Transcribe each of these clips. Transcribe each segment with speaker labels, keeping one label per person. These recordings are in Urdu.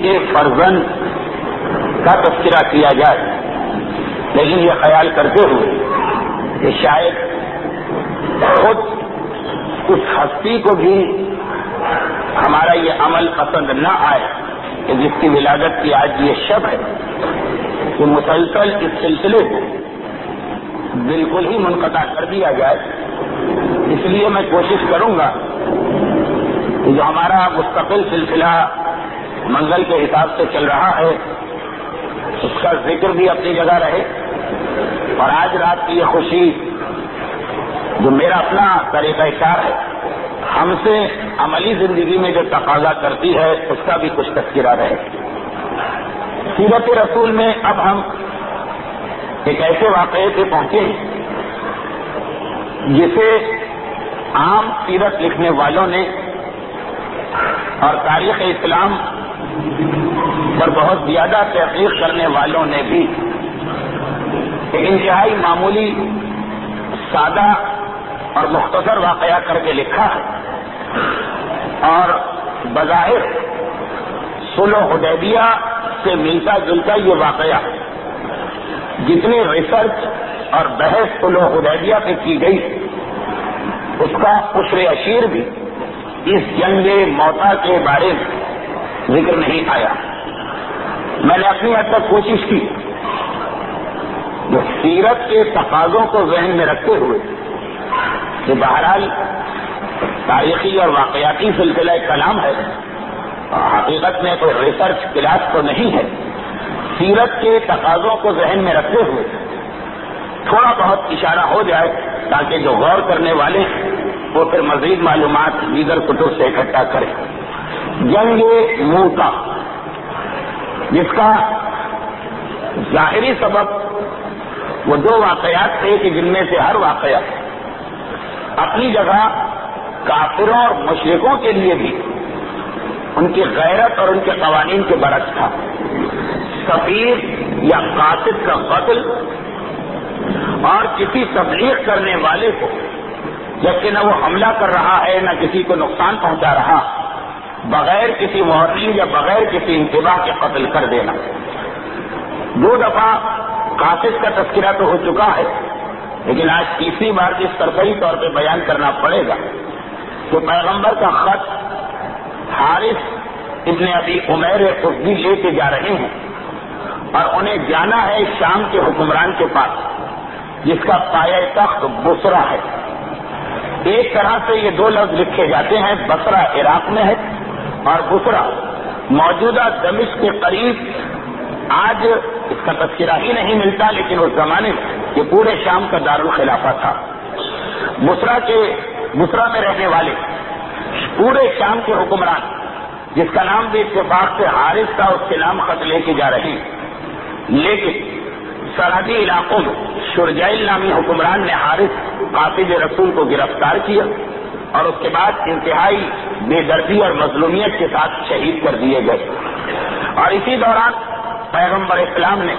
Speaker 1: کے فرزند کا تذکرہ کیا جائے، لیکن یہ خیال کرتے ہوئے کہ شاید خود اس ہستی کو بھی ہمارا یہ عمل پسند نہ آئے کہ جس کی ولادت کی آج یہ شب ہے، کہ مسلسل اس سلسلے کو بالکل ہی منقطع کر دیا جائے۔ اس لیے میں کوشش کروں گا کہ جو ہمارا مستقل سلسلہ منگل کے حساب سے چل رہا ہے اس کا ذکر بھی اپنی جگہ رہے، اور آج رات کی یہ خوشی جو میرا اپنا طریقہ کار ہے، ہم سے عملی زندگی میں جو تقاضا کرتی ہے، اس کا بھی کچھ تذکرہ رہے۔ سیرت رسول میں اب ہم ایک ایسے واقعے پہ پہنچے ہیں جسے عام سیرت لکھنے والوں نے اور تاریخ اسلام پر بہت زیادہ تحقیق کرنے والوں نے بھی ایک انتہائی معمولی، سادہ اور مختصر واقعہ کر کے لکھا ہے، اور بظاہر صلح حدیبیہ سے ملتا جلتا یہ واقعہ جتنی ریسرچ اور بحث صلح حدیبیہ پہ کی گئی اس کا قشر اشیر بھی اس جنگ موتا کے بارے میں ذکر نہیں آیا۔ میں نے اپنی حد تک کوشش کی جو سیرت کے تقاضوں کو ذہن میں رکھتے ہوئے کہ بہرحال تاریخی اور واقعاتی سلسلہ کلام ہے، حقیقت میں کوئی ریسرچ کلاس تو نہیں ہے، سیرت کے تقاضوں کو ذہن میں رکھتے ہوئے تھوڑا بہت اشارہ ہو جائے تاکہ جو غور کرنے والے ہیں وہ پھر مزید معلومات دیگر کتب سے اکٹھا کریں۔ جنگ موتا، جس کا ظاہری سبب وہ دو واقعات تھے کہ جن میں سے ہر واقعہ اپنی جگہ کافروں اور مشرکوں کے لیے بھی ان کی غیرت اور ان کے قوانین کے برعکس تھا۔ سفیر یا قاصد کا قتل اور کسی تبلیغ کرنے والے کو جبکہ نہ وہ حملہ کر رہا ہے نہ کسی کو نقصان پہنچا رہا، بغیر کسی وارننگ یا بغیر کسی انتباہ کے قتل کر دینا۔ دو دفعہ قاصد کا تذکرہ تو ہو چکا ہے، لیکن آج تیسری بار جس سرسری طور پہ بیان کرنا پڑے گا کہ پیغمبر کا خط حارث ابن ابی عمیر قطبی لے کے جا رہے ہیں اور انہیں جانا ہے شام کے حکمران کے پاس جس کا پایہ تخت بصرہ ہے۔ ایک طرح سے یہ دو لفظ لکھے جاتے ہیں، بصرہ عراق میں ہے اور بصرہ موجودہ دمشق کے قریب۔ آج اس کا تذکرہ ہی نہیں ملتا، لیکن اس زمانے میں یہ پورے شام کا دارالخلافہ تھا۔ بصرہ میں رہنے والے پورے شام کے حکمران جس کا نام بھی اتفاق سے حارث تھا، اس کے نام خط لے کے جا رہے ہیں، لیکن سرحدی علاقوں میں شرجیل نامی حکمران نے حارث قاصد رسول کو گرفتار کیا اور اس کے بعد انتہائی بے دردی اور مظلومیت کے ساتھ شہید کر دیے گئے۔ اور اسی دوران پیغمبر اسلام نے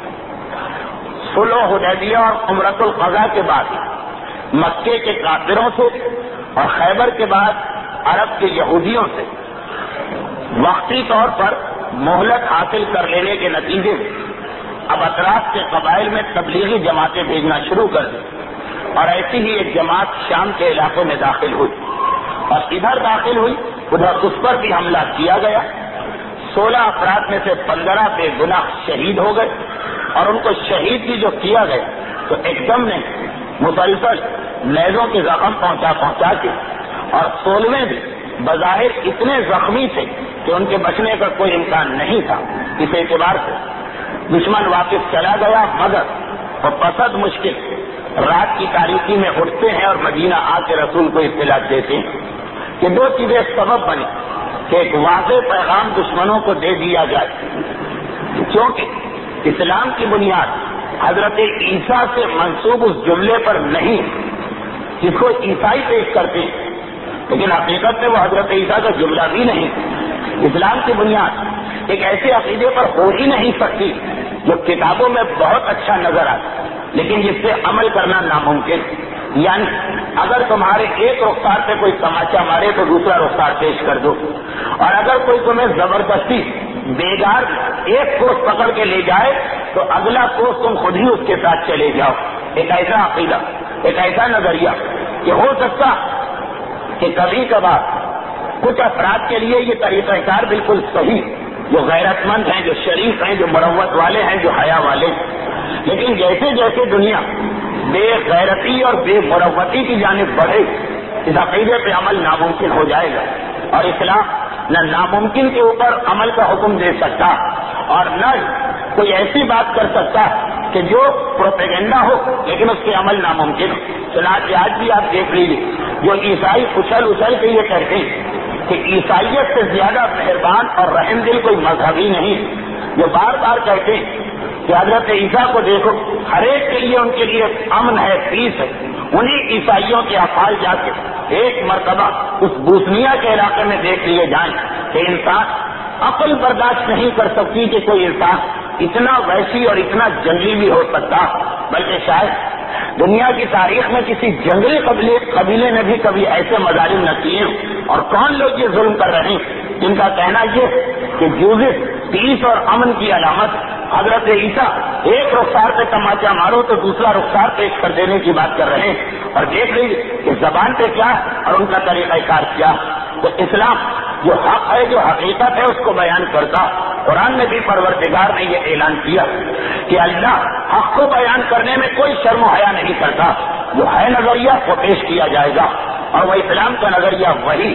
Speaker 1: صلح حدیبیہ اور عمرۃ القضا کے بعد مکے کے کافروں سے اور خیبر کے بعد عرب کے یہودیوں سے وقتی طور پر مہلت حاصل کر لینے کے نتیجے میں اب اطراف کے قبائل میں تبلیغی جماعتیں بھیجنا شروع کر دی، اور ایسی ہی ایک جماعت شام کے علاقوں میں داخل ہوئی اور ادھر داخل ہوئی، ادھر اس پر بھی حملہ کیا گیا۔ 16 افراد میں سے 15 بے گناہ شہید ہو گئے، اور ان کو شہید بھی جو کیا گیا تو ایک دم نے مسلسل نیزوں کے زخم پہنچا کے، اور 16ویں بھی بظاہر اتنے زخمی تھے کہ ان کے بچنے کا کوئی امکان نہیں تھا۔ اس اعتبار سے دشمن واپس چلا گیا، مگر وہ پسند مشکل رات کی تاریکی میں اٹھتے ہیں اور مدینہ آ کے رسول کو اطلاع دیتے ہیں کہ دو چیزیں سبب بنی کہ ایک واضح پیغام دشمنوں کو دے دیا جائے، کیونکہ اسلام کی بنیاد حضرت عیسیٰ سے منسوب اس جملے پر نہیں جس کو عیسائی پیش کرتے ہیں، لیکن حقیقت میں وہ حضرت عیسیٰ کا جملہ بھی نہیں۔ اسلام کی بنیاد ایک ایسے عقیدے پر ہو ہی نہیں سکتی جو کتابوں میں بہت اچھا نظر آتا لیکن جس سے عمل کرنا ناممکن۔ یعنی اگر تمہارے ایک رخسار پہ کوئی تماچا مارے تو دوسرا رخسار پیش کر دو، اور اگر کوئی تمہیں زبردستی بیگار ایک کوس پکڑ کے لے جائے تو اگلا کوس تم خود ہی اس کے ساتھ چلے جاؤ. ایک ایسا عقیدہ، ایک ایسا نظریہ کہ ہو سکتا کہ کبھی کبھار کچھ افراد کے لیے یہ طریقہ کار بالکل صحیح، جو غیرت مند ہیں، جو شریف ہیں، جو مروت والے ہیں، جو حیا والے ہیں، لیکن جیسے جیسے دنیا بے غیرتی اور بے مروتی کی جانب بڑھے اس عقیدے پہ عمل ناممکن ہو جائے گا. اور اسلام نہ ناممکن کے اوپر عمل کا حکم دے سکتا اور نہ کوئی ایسی بات کر سکتا کہ جو پروپیگنڈا ہو لیکن اس کے عمل ناممکن ہو. چنانچہ آج بھی آپ دیکھ لیجیے جو عیسائی اچھل اچھل کے یہ کہتے ہیں کہ عیسائیت سے زیادہ مہربان اور رحم دل کوئی مذہب ہی نہیں، جو بار بار کہتے ہیں کہ حضرت عیسیٰ کو دیکھو، ہر ایک کے لیے ان کے لیے امن ہے، پیس ہے. انہیں عیسائیوں کے افعال جا کے ایک مرتبہ اس بوسنیا کے علاقے میں دیکھ لیے جائیں کہ انسان عقل برداشت نہیں کر سکتی کہ کوئی انسان اتنا وحشی اور اتنا جنگلی بھی ہو سکتا، بلکہ شاید دنیا کی تاریخ میں کسی جنگلی قبیلے نے بھی کبھی ایسے مظالم نہ کیے. اور کون لوگ یہ ظلم کر رہے ہیں جن کا کہنا یہ کہ جوزف پیس اور امن کی علامت حضرت عیسیٰ ایک رخسار پہ تماچا مارو تو دوسرا رخسار پیش کر دینے کی بات کر رہے ہیں. اور دیکھ لیجیے کہ زبان پہ کیا اور ان کا طریقہ کار کیا. تو اسلام جو حق ہے، جو حقیقت ہے، اس کو بیان کرتا. قرآن میں بھی پروردگار نے یہ اعلان کیا کہ اللہ حق کو بیان کرنے میں کوئی شرم و حیا نہیں کرتا. جو ہے نظریہ وہ پیش کیا جائے گا. اور وہ اسلام کا نظریہ وہی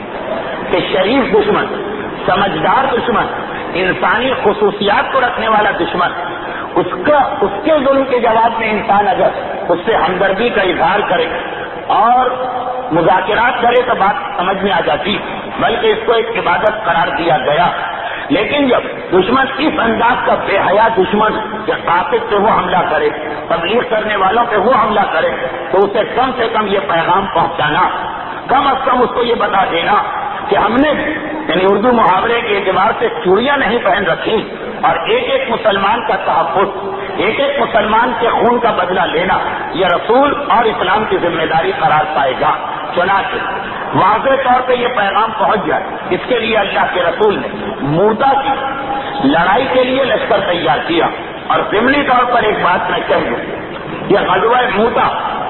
Speaker 1: کہ شریف دشمن، سمجھدار دشمن، انسانی خصوصیات کو رکھنے والا دشمن، اس کے ظلم کے جواب میں انسان اگر اس سے ہمدردی کا اظہار کرے اور مذاکرات کرے تو بات سمجھ میں آ جاتی، بلکہ اس کو ایک عبادت قرار دیا گیا. لیکن جب دشمن اس انداز کا بے حیا دشمن کہ قاصد پہ وہ حملہ کرے، تبلیغ کرنے والوں پہ وہ حملہ کرے، تو اسے کم سے کم یہ پیغام پہنچانا، کم از کم اس کو یہ بتا دینا کہ ہم نے یعنی اردو محاورے کے اعتبار سے چوڑیاں نہیں پہن رکھی اور ایک ایک مسلمان کا تحفظ، ایک ایک مسلمان کے خون کا بدلہ لینا یہ رسول اور اسلام کی ذمہ داری قرار پائے گا. چنانچہ واضح طور پہ یہ پیغام پہنچ جائے، اس کے لیے اللہ کے رسول نے موتا کی لڑائی کے لیے لشکر تیار کیا. اور ضمنی طور پر ایک بات میں کہہ دوں، یہ غزوہ موتا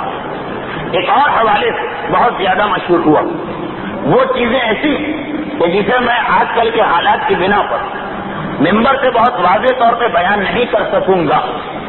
Speaker 1: ایک اور حوالے سے بہت زیادہ مشہور ہوا. وہ چیزیں ایسی کہ جسے میں آج کل کے حالات کی بنا پر ممبر سے بہت واضح طور پہ بیان نہیں کر سکوں گا،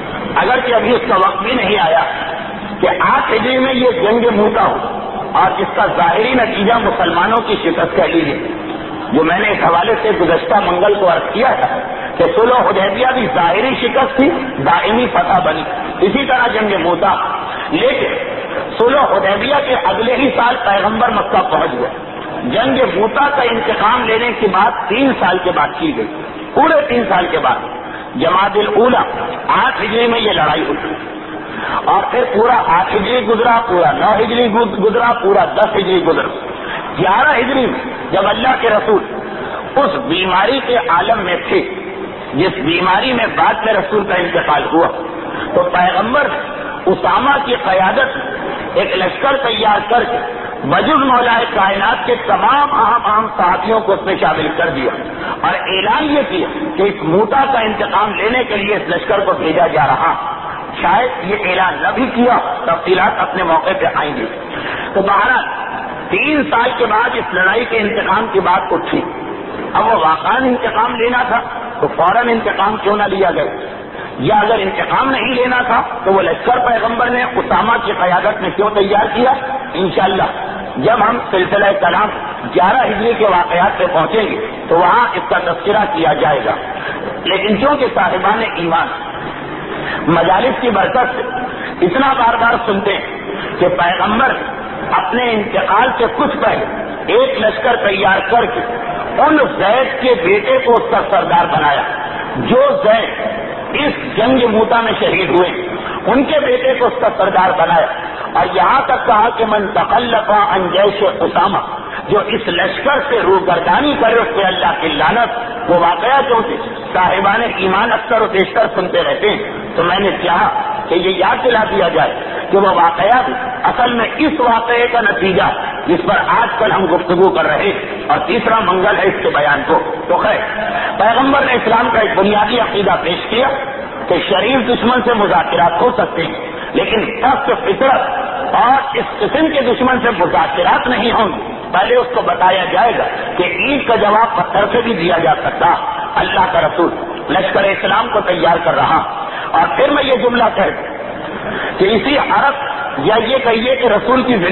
Speaker 1: اگرچہ ابھی اس کا وقت بھی نہیں آیا کہ 8 ہجری میں یہ جنگ موتا ہو اور جس کا ظاہری نتیجہ مسلمانوں کی شکست کہہ لیجیے. جو میں نے اس حوالے سے گزشتہ منگل کو عرض کیا تھا کہ صلح حدیبیہ بھی ظاہری شکست تھی، دائمی فتح بنی، اسی طرح جنگ موتا. لیکن صلح حدیبیہ کے اگلے ہی سال پیغمبر مکہ پہنچ گئے. جنگ موتا کا انتقام لینے کی بات 3 سال کے بعد کی گئی، پورے 3 سال کے بعد جمادی الاولیٰ 8 ہجری میں یہ لڑائی ہوئی. اور پھر پورا 8 ہجری گزرا، پورا 9 ہجری گزرا، پورا 10 ہجری گزرا. 11 ہجری میں جب اللہ کے رسول اس بیماری کے عالم میں تھے جس بیماری میں بعد میں رسول کا انتقال ہوا، تو پیغمبر اسامہ کی قیادت ایک لشکر تیار کر کے بجز مولا کائنات کے تمام اہم صحابیوں کو اس میں شامل کر دیا اور اعلان یہ کیا کہ اس موتا کا انتقام لینے کے لیے اس لشکر کو بھیجا جا رہا. شاید یہ اعلان نہ بھی کیا، تفصیلات اپنے موقع پہ آئیں گی. تو بہرحال 3 سال کے بعد اس لڑائی کے انتقام کی بات اٹھی. اب وہ واقعاً انتقام لینا تھا تو فوراً انتقام کیوں نہ لیا گیا، یا اگر انتقام نہیں لینا تھا تو وہ لشکر پیغمبر نے اسامہ کی قیادت میں کیوں تیار کیا. انشاءاللہ جب ہم سلسلہ کلام 11 ہجری کے واقعات پہ پہنچیں گے تو وہاں اس کا تذکرہ کیا جائے گا. لیکن چونکہ صاحبان ایمان مجالس کی برکت سے اتنا بار بار سنتے ہیں کہ پیغمبر اپنے انتقال سے کچھ پہلے ایک لشکر تیار کر کے ان زید کے بیٹے کو اس کا سردار بنایا جو زید اس جنگ موتا میں شہید ہوئے، ان کے بیٹے کو اس کا سردار بنایا. اور یہاں تک کہا کہ من تخلف عن جیش اسامہ، جو اس لشکر سے روگردانی کرے اس پہ اللہ کی لعنت. وہ واقعہ کیونکہ صاحبان ایمان اکثر و بیشتر سنتے رہتے ہیں، تو میں نے چاہا کہ یہ یاد دلا دیا جائے کہ وہ واقعہ اصل میں اس واقعے کا نتیجہ جس پر آج کل ہم گفتگو کر رہے اور تیسرا منگل ہے اس کے بیان کو. تو خیر پیغمبر نے اسلام کا ایک بنیادی عقیدہ پیش کیا کہ شریف دشمن سے مذاکرات ہو سکتے ہیں لیکن سخت فطرت اور اس قسم کے دشمن سے مذاکرات نہیں ہوں گے. پہلے اس کو بتایا جائے گا کہ اینٹ کا جواب پتھر سے بھی دیا جا سکتا. اللہ کا رسول لشکر اسلام کو تیار کر رہا اور پھر میں یہ جملہ کہہ دوں کہ اسی عرب یا یہ کہیے کہ رسول کی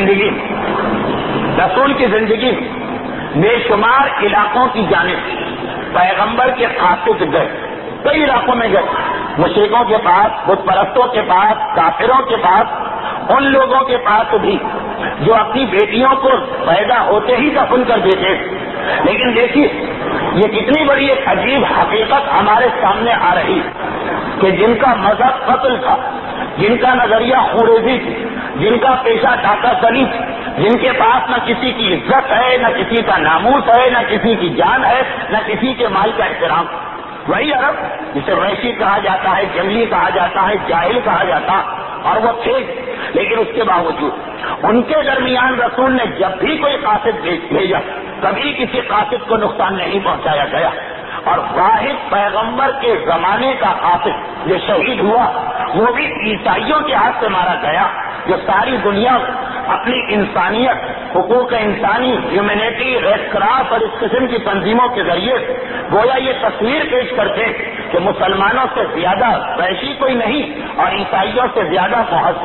Speaker 1: زندگی بے شمار علاقوں کی جانب پیغمبر کے قاصد گئے. کئی علاقوں میں گئے, مشرکوں کے پاس, بت پرستوں کے پاس, کافروں کے پاس, ان لوگوں کے پاس بھی جو اپنی بیٹیوں کو پیدا ہوتے ہی دفن کر دیتے. لیکن دیکھیے یہ کتنی بڑی ایک عجیب حقیقت ہمارے سامنے آ رہی کہ جن کا مذہب قتل تھا, جن کا نظریہ خوریزی تھی, جن کا پیشہ ڈاکہ زنی تھی, جن کے پاس نہ کسی کی عزت ہے, نہ کسی کا ناموس ہے, نہ کسی کی جان ہے, نہ کسی کے مال کا احترام, وہی عرب جسے وحشی کہا جاتا ہے, جنگلی کہا جاتا ہے, جاہل کہا جاتا, اور وہ تھے. لیکن اس کے باوجود ان کے درمیان رسول نے جب بھی کوئی قاصد بھیجا کبھی کسی قاصد کو نقصان نہیں پہنچایا گیا. اور واحد پیغمبر کے زمانے کا قاصد جو شہید ہوا وہ بھی عیسائیوں کے ہاتھ سے مارا گیا, جو ساری دنیا اپنی انسانیت, حقوق انسانی, ہیومینٹی, ریڈ کراس اور اس قسم کی تنظیموں کے ذریعے گویا یہ تصویر پیش کرتے کہ مسلمانوں سے زیادہ وحشی کوئی نہیں اور عیسائیوں سے زیادہ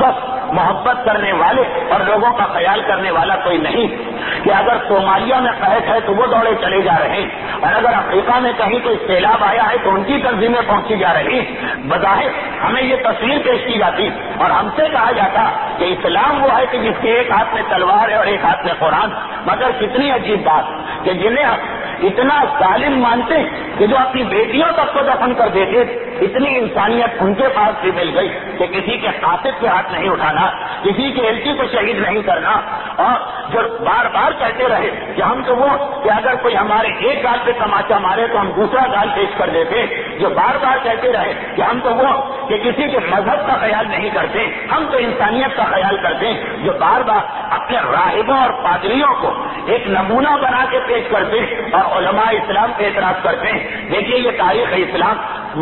Speaker 1: محبت کرنے والے اور لوگوں کا خیال کرنے والا کوئی نہیں, کہ اگر صومالیہ میں قحط ہے تو وہ دوڑے چلے جا رہے ہیں, اور اگر افریقہ میں کہیں کوئی سیلاب آیا ہے تو ان کی تنظیمیں پہنچی جا رہی. بظاہر ہمیں یہ تصویر پیش کی جاتی اور ہم سے کہا جاتا کہ اسلام وہ ہے کہ جس کے ایک ہاتھ میں تلوار ہے اور ایک ہاتھ میں قرآن. مگر کتنی عجیب بات کہ جنہیں اتنا ظالم مانتے کہ جو اپنی بیٹیوں تک کو دفن کر دیتے, اتنی انسانیت ان کے پاس بھی مل گئی کہ کسی کے قاصد کے ہاتھ نہیں اٹھانا, کسی کے ایلچی کو شہید نہیں کرنا, اور جو بار بار کہتے رہے کہ ہم تو وہ کہ اگر کوئی ہمارے ایک گال پہ تماچا مارے تو ہم دوسرا گال پیش کر دیتے, جو بار بار کہتے رہے کہ ہم تو وہ کہ کسی کے مذہب کا خیال نہیں کرتے, ہم تو انسانیت کا خیال کرتے, جو بار بار اپنے راہبوں اور پادریوں کو ایک نمونہ بنا کے پیش کرتے اور علماء اسلام پہ اعتراض کرتے ہیں. دیکھیے یہ تاریخ اسلام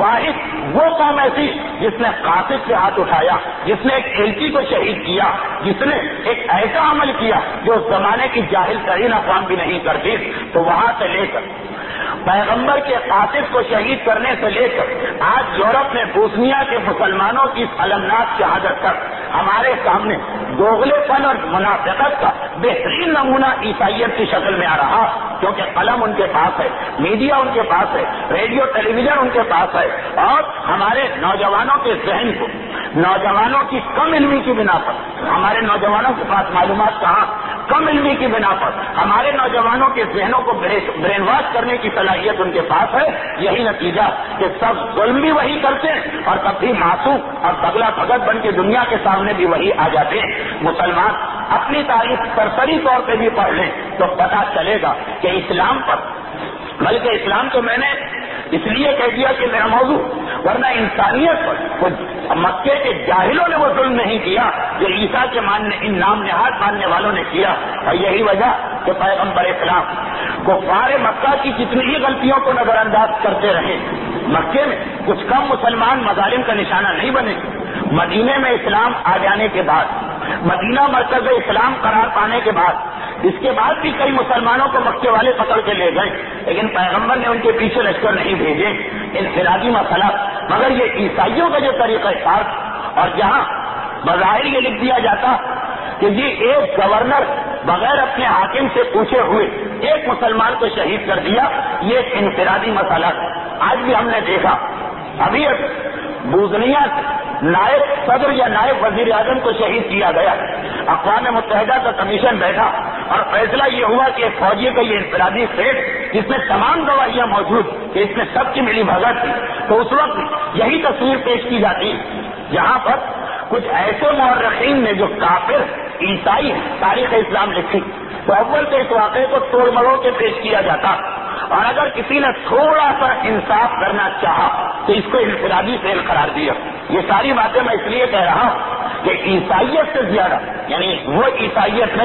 Speaker 1: واحد وہ قوم ایسی جس نے قاصد سے ہاتھ اٹھایا, جس نے ایک ایلچی کو شہید کیا, جس نے ایک ایسا عمل کیا جو اس زمانے کی جاہل ترین اقوام بھی نہیں کرتی. تو وہاں سے لے کر پیغمبر کے قاصد کو شہید کرنے سے لے کر آج یورپ میں بوسنیا کے مسلمانوں کی المناک شہادت تک ہمارے سامنے دوغلے پن اور منافقت کا بہترین نمونہ عیسائیت کی شکل میں آ رہا, کیونکہ قلم ان کے پاس ہے, میڈیا ان کے پاس ہے, ریڈیو ٹیلی ویژن ان کے پاس ہے, اور ہمارے نوجوانوں کے ذہن کو, نوجوانوں کی کم علمی کی بنا پر, ہمارے نوجوانوں کے پاس معلومات کہاں, کم علمی کی بنا پر ہمارے نوجوانوں کے ذہنوں کو برین واش کرنے کی صلاحیت ان کے پاس ہے. یہی نتیجہ کہ سب ظلم بھی وہی کرتے ہیں اور تب بھی معصوم اور بگلا بھگت بن کے دنیا کے سامنے بھی وہی آ جاتے ہیں. مسلمان اپنی تاریخ سرسری طور پہ بھی پڑھ لیں تو پتہ چلے گا کہ اسلام پر, بلکہ اسلام تو میں نے اس لیے کہہ دیا کہ میرا موضوع, ورنہ انسانیت پر مکے کے جاہلوں نے وہ ظلم نہیں کیا جو عیسیٰ کے ان نام نہاد ماننے والوں نے کیا. اور یہی وجہ کہ پیغمبر اسلام کفار مکہ کی کتنی ہی غلطیوں کو نظر انداز کرتے رہے, مکے میں کچھ کم مسلمان مظالم کا نشانہ نہیں بنے. مدینے میں اسلام آ جانے کے بعد, مدینہ مرکز اسلام قرار پانے کے بعد, اس کے بعد بھی کئی مسلمانوں کو مکے والے پکڑ کے لے گئے, لیکن پیغمبر نے ان کے پیچھے لشکر نہیں بھیجے. انفرادی مسئلہ, مگر یہ عیسائیوں کا جو طریقہ کار, اور جہاں بظاہر یہ لکھ دیا جاتا کہ جی ایک گورنر بغیر اپنے حاکم سے پوچھے ہوئے ایک مسلمان کو شہید کر دیا, یہ ایک انفرادی مسئلہ. آج بھی ہم نے دیکھا ابھی بوزنیا سے نائب صدر یا نائب وزیر اعظم کو شہید کیا گیا. اقوام متحدہ کا کمیشن بیٹھا اور فیصلہ یہ ہوا کہ ایک فوجی کا یہ انفرادی فیٹ, جس میں تمام گواہیاں موجود کہ اس میں سب کی ملی بھگت تھی, تو اس وقت یہی تصویر پیش کی جاتی جہاں پر کچھ ایسے مورخین نے جو کافر عیسائی تاریخ اسلام لکھی, تو اول سے اس واقعے کو توڑ مروڑ کے پیش کیا جاتا, اور اگر کسی نے تھوڑا سا انصاف کرنا چاہا تو اس کو انفرادی فعل قرار دیا. یہ ساری باتیں میں اس لیے کہہ رہا ہوں کہ عیسائیت سے زیادہ, یعنی وہ عیسائیت نہیں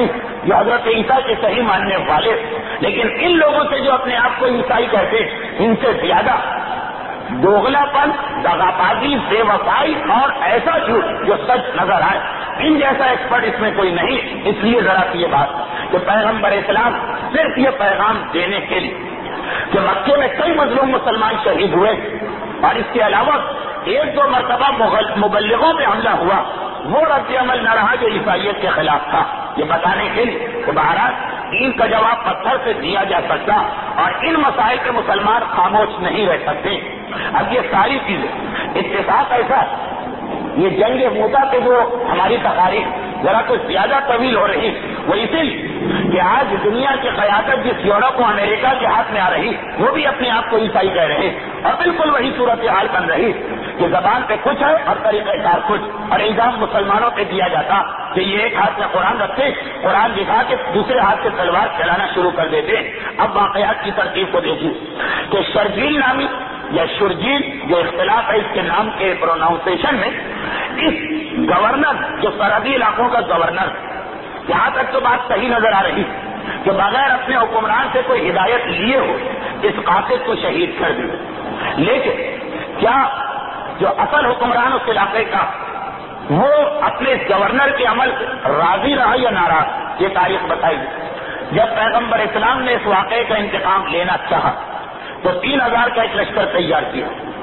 Speaker 1: جو حضرت عیسیٰ کے صحیح ماننے والے، لیکن ان لوگوں سے جو اپنے آپ کو عیسائی کہتے ہیں، ان سے زیادہ دوغلا پن، دغابازی، بے وفائی اور ایسا جھوٹ جو سچ نظر آئے، ان جیسا ایکسپرٹ اس میں کوئی نہیں۔ اس لیے ذرا سی یہ بات کہ پیغمبر اسلام صرف یہ پیغام دینے کے لیے کہ مکے میں کئی مظلوم مسلمان شہید ہوئے، اور اس کے علاوہ ایک دو مرتبہ مبلغوں پہ حملہ ہوا، وہ رد عمل نہ رہا جو عیسائیت کے خلاف تھا، یہ بتانے کے لیے کہ بہرحال ان کا جواب پتھر سے دیا جا سکتا، اور ان مسائل پہ مسلمان خاموش نہیں رہ سکتے۔ اب یہ ساری چیزیں اتفاق ایسا، یہ جنگ موتا پہ جو ہماری تقاریر ذرا کچھ زیادہ طویل ہو رہی، وہ اسی لیے کہ آج دنیا کی قیادت جس یورپ و امریکہ کے ہاتھ میں آ رہی، وہ بھی اپنے آپ کو عیسائی کہہ رہے، اور بالکل وہی صورتحال بن رہی کہ زبان پہ کچھ ہے اور طریقہ کار کچھ، اور الزام مسلمانوں پہ دیا جاتا کہ یہ ایک ہاتھ میں قرآن رکھتے، قرآن دکھا کے دوسرے ہاتھ سے تلوار چلانا شروع کر دیتے۔ اب واقعات کی ترتیب کو دیکھیے کہ شرجیل نامی یا شرجیل، جو اختلاف ہے اس کے نام کے پروناؤنسیشن میں، اس گورنر جو سرحدی علاقوں کا گورنر، یہاں تک تو بات صحیح نظر آ رہی کہ بغیر اپنے حکمران سے کوئی ہدایت لیے ہو اس قاصد کو شہید کر دی، لیکن کیا جو اصل حکمران اس علاقے کا وہ اپنے گورنر کے عمل سے راضی رہا یا ناراض، یہ تاریخ بتائی۔ جب پیغمبر اسلام نے اس واقعے کا انتقام لینا چاہا تو 3000 کا ایک لشکر تیار کیا۔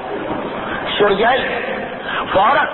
Speaker 1: شرجیل فوراً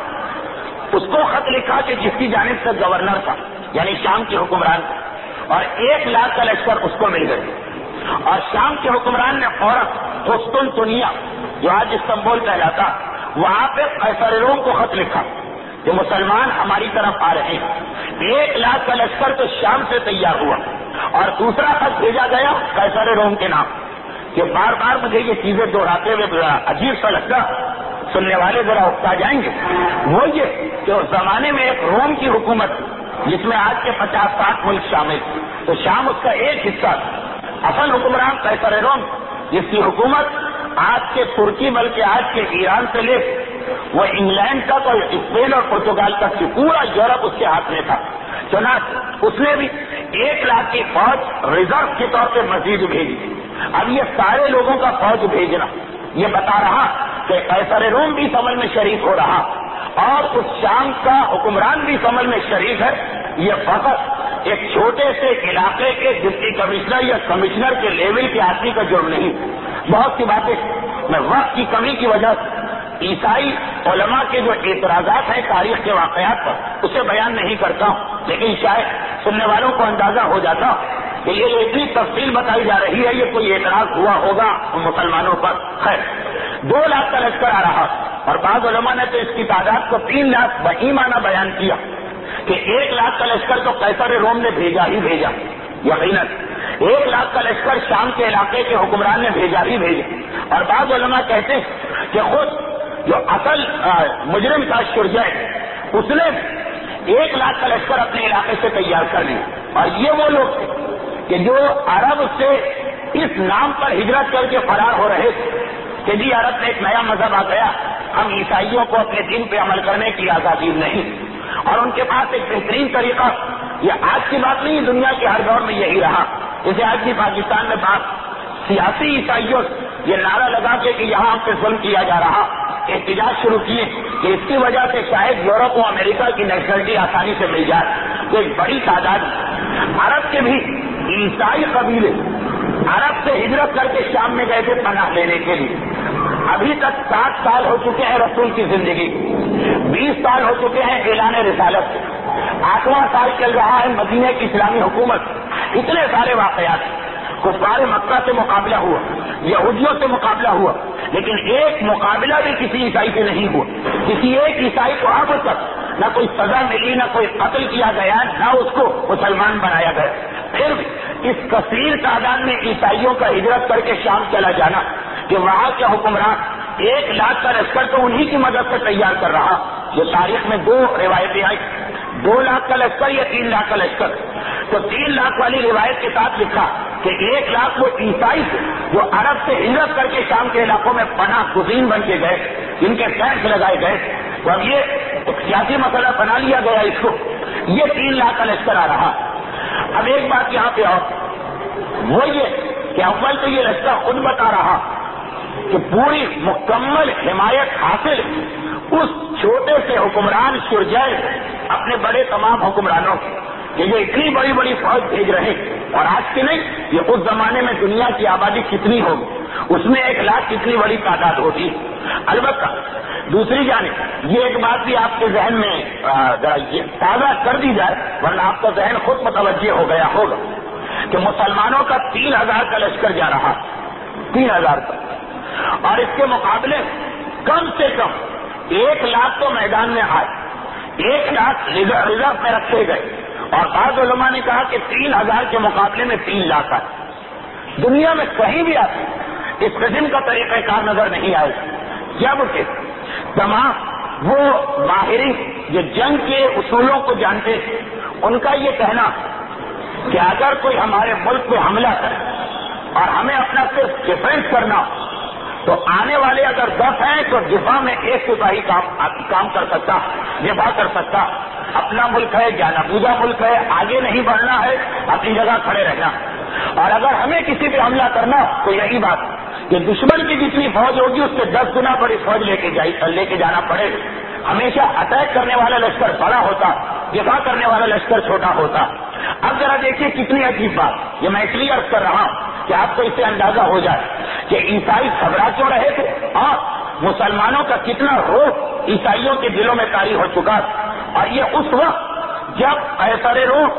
Speaker 1: اس کو خط لکھا کہ جس کی جانب سے گورنر تھا، یعنی شام کے حکمران، اور 1 لاکھ کا لشکر اس کو مل گئی، اور شام کے حکمران نے فوراً قسطنطنیہ جو آج استنبول کہلاتا، وہاں پہ قیصر روم کو خط لکھا کہ مسلمان ہماری طرف آ رہے ہیں۔ 1 لاکھ کا لشکر تو شام سے تیار ہوا، اور دوسرا خط بھیجا گیا قیصر روم کے نام، کہ بار بار مجھے یہ چیزیں دہراتے ہوئے عجیب سا لگتا، سننے والے ذرا اکتا جائیں گے، وہ یہ کہ اس زمانے میں ایک روم کی حکومت جس میں آج کے 50-60 ملک شامل، تو شام اس کا ایک حصہ، اصل حکمران قیصر روم جس کی حکومت آج کے ترکی بلکہ آج کے ایران سے لے وہ انگلینڈ تک اور اسپین اور پرتگال تک کی پورا یورپ اس کے ہاتھ میں تھا۔ چنانچہ اس نے بھی 1 لاکھ کی فوج ریزرو کے طور پہ مزید بھیجی۔ اب یہ سارے لوگوں کا فوج بھیجنا یہ بتا رہا کہ قیصر روم بھی سمجھ میں شریک ہو رہا اور اس شام کا حکمران بھی سمجھ میں شریک ہے۔ یہ فقط ایک چھوٹے سے علاقے کے ڈپٹی کمشنر یا کمشنر کے لیول کے آدمی کا جرم نہیں۔ بہت سی باتیں میں وقت کی کمی کی وجہ سے عیسائی علماء کے جو اعتراضات ہیں تاریخ کے واقعات پر اسے بیان نہیں کرتا ہوں، لیکن شاید سننے والوں کو اندازہ ہو جاتا کہ یہ اتنی تفصیل بتائی جا رہی ہے، یہ کوئی اعتراض ہوا ہوگا مسلمانوں پر۔ خیر، 2 لاکھ کا لشکر آ رہا، اور بعض علماء نے تو اس کی تعداد کو 3 لاکھ بہیمانہ بیان کیا کہ 1 لاکھ کا لشکر تو قیصر روم نے بھیجا ہی بھیجا، یقیناً 1 لاکھ کا لشکر شام کے علاقے کے حکمران نے بھیجا ہی بھیجا، اور بعض علماء کہتے ہیں کہ خود جو اصل مجرم تھا شرجیل، اس نے 1 لاکھ کا لشکر اپنے علاقے سے تیار کر لیا، اور یہ وہ لوگ تھے کہ جو عرب سے اس نام پر ہجرت کر کے فرار ہو رہے تھے کہ جی عرب میں ایک نیا مذہب آ گیا، ہم عیسائیوں کو اپنے دین پہ عمل کرنے کی آزادی نہیں، اور ان کے پاس ایک بہترین طریقہ، یہ آج کی بات نہیں، دنیا کے ہر دور میں یہی رہا، جیسے آج بھی پاکستان میں بات سیاسی عیسائیوں یہ نعرہ لگا کے کہ یہاں ہم پہ ظلم کیا جا رہا، احتجاج شروع کیے کہ اس کی وجہ سے شاید یورپ و امریکہ کی نیشنلٹی آسانی سے مل جائے، تو ایک بڑی تعداد عرب کے بھی عیسائی قبیلے عرب سے ہجرت کر کے شام میں گئے تھے پناہ لینے کے لیے۔ ابھی تک 60 سال ہو چکے ہیں رسول کی زندگی، 20 سال ہو چکے ہیں اعلان رسالت، 8واں سال چل رہا ہے مدینہ کی اسلامی حکومت، اتنے سارے واقعات، کفار مکہ سے مقابلہ ہوا، یہودیوں سے مقابلہ ہوا، لیکن ایک مقابلہ بھی کسی عیسائی سے نہیں ہوا، کسی ایک عیسائی کو اب تک نہ کوئی سزا ملی، نہ کوئی قتل کیا گیا، نہ اس کو مسلمان بنایا گیا۔ پھر اس کثیر تعداد میں عیسائیوں کا ہجرت کر کے شام چلا جانا کہ وہاں کے حکمران 1 لاکھ کا لشکر تو انہی کی مدد سے تیار کر رہا، جو تاریخ میں 2 روایتیں آئی، 2 لاکھ کا لشکر یا 3 لاکھ کا لشکر، تو 3 لاکھ والی روایت کے ساتھ لکھا کہ 1 لاکھ وہ عیسائی تھے جو عرب سے ہجرت کر کے شام کے علاقوں میں پناہ گزین بن کے گئے، جن کے کیمپ لگائے گئے، تو اب یہ ایک سیاسی مسئلہ بنا لیا گیا اس کو، یہ 3 لاکھ کا لشکر آ رہا، اب ایک بات یہاں پہ اور وہ یہ کہ اول تو یہ لشکر خود بتا رہا کہ پوری مکمل حمایت حاصل اس چھوٹے سے حکمران شرجیل اپنے بڑے تمام حکمرانوں کی کہ یہ اتنی بڑی بڑی فوج بھیج رہے اور آج کے نہیں یہ اس زمانے میں دنیا کی آبادی کتنی ہوگی اس میں 1 لاکھ کتنی بڑی تعداد ہوتی. البتہ دوسری جانب یہ ایک بات بھی آپ کے ذہن میں ذرا تازہ کر دی جائے ورنہ آپ کا ذہن خود متوجہ ہو گیا ہوگا کہ مسلمانوں کا 3000 کا لشکر جا رہا 3000 کا اور اس کے مقابلے کم سے کم 1 لاکھ تو میدان میں آئے 1 لاکھ ریزرو میں رکھے گئے اور بعض علماء نے کہا کہ 3000 کے مقابلے میں 3 لاکھ آئے. دنیا میں کہیں بھی آپ اس قسم کا طریقہ کار نظر نہیں آئے جب کہ تمام وہ ماہرین جو جنگ کے اصولوں کو جانتے ہیں ان کا یہ کہنا کہ اگر کوئی ہمارے ملک پہ حملہ کرے اور ہمیں اپنا صرف ڈیفینس کرنا تو آنے والے اگر 10 ہیں تو دفاع میں 1 سپاہی کام کر سکتا دفاع کر سکتا. اپنا ملک ہے جانا بوجھا ملک ہے آگے نہیں بڑھنا ہے اپنی جگہ کھڑے رہنا. اور اگر ہمیں کسی پہ حملہ کرنا تو یہی بات کہ دشمن کی جتنی فوج ہوگی اس سے 10 گنا بڑی فوج لے کے جانا پڑے. ہمیشہ اٹیک کرنے والا لشکر بڑا ہوتا دفاع کرنے والا لشکر چھوٹا ہوتا. اب ذرا دیکھیے کتنی عجیب بات یہ میں اس لیے عرض کر رہا ہوں کہ آپ کو اس سے اندازہ ہو جائے کہ عیسائی گھبرا کیوں رہے تھے اور مسلمانوں کا کتنا روح عیسائیوں کے دلوں میں طاری ہو چکا. اور یہ اس وقت جب قیصر روم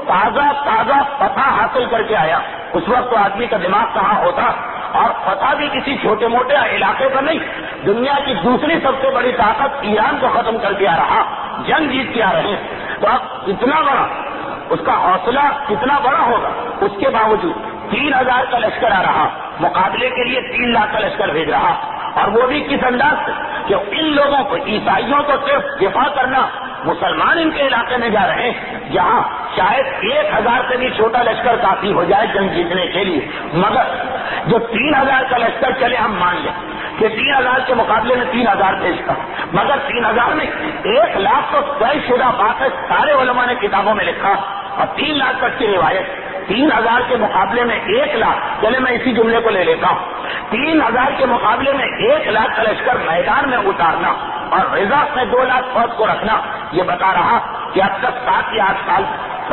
Speaker 1: تازہ فتح حاصل کر کے آیا اس وقت تو آدمی کا دماغ کہاں ہوتا اور فتح بھی کسی چھوٹے موٹے علاقے پر نہیں دنیا کی دوسری سب سے بڑی طاقت ایران کو ختم کر کے آ رہا جنگ جیت کے آ رہے ہیں. تو اب اتنا بڑا اس کا حوصلہ کتنا بڑا ہوگا اس کے باوجود 3000 کا لشکر آ رہا مقابلے کے لیے 3 لاکھ کا لشکر بھیج رہا اور وہ بھی کس انداز سے کہ ان لوگوں کو عیسائیوں کو صرف دفاع کرنا مسلمان ان کے علاقے میں جا رہے ہیں جہاں شاید 1000 سے بھی چھوٹا لشکر کافی ہو جائے جنگ جیتنے کے لیے. مگر جو 3000 کا لشکر چلے ہم مان لیں کہ 3000 کے مقابلے میں 3000 بھیجتا مگر 3000 میں 1 لاکھ تو طے شدہ بات ہے سارے علماء نے کتابوں میں لکھا اور 3 لاکھ تک کی روایت 3000 کے مقابلے میں 1 لاکھ چلے میں اسی جملے کو لے لیتا ہوں 3000 کے مقابلے میں 1 لاکھ کا لشکر میدان میں اتارنا اور ریزرو میں 2 لاکھ فوج کو رکھنا یہ بتا رہا کہ اب تک 7 یا 8 سال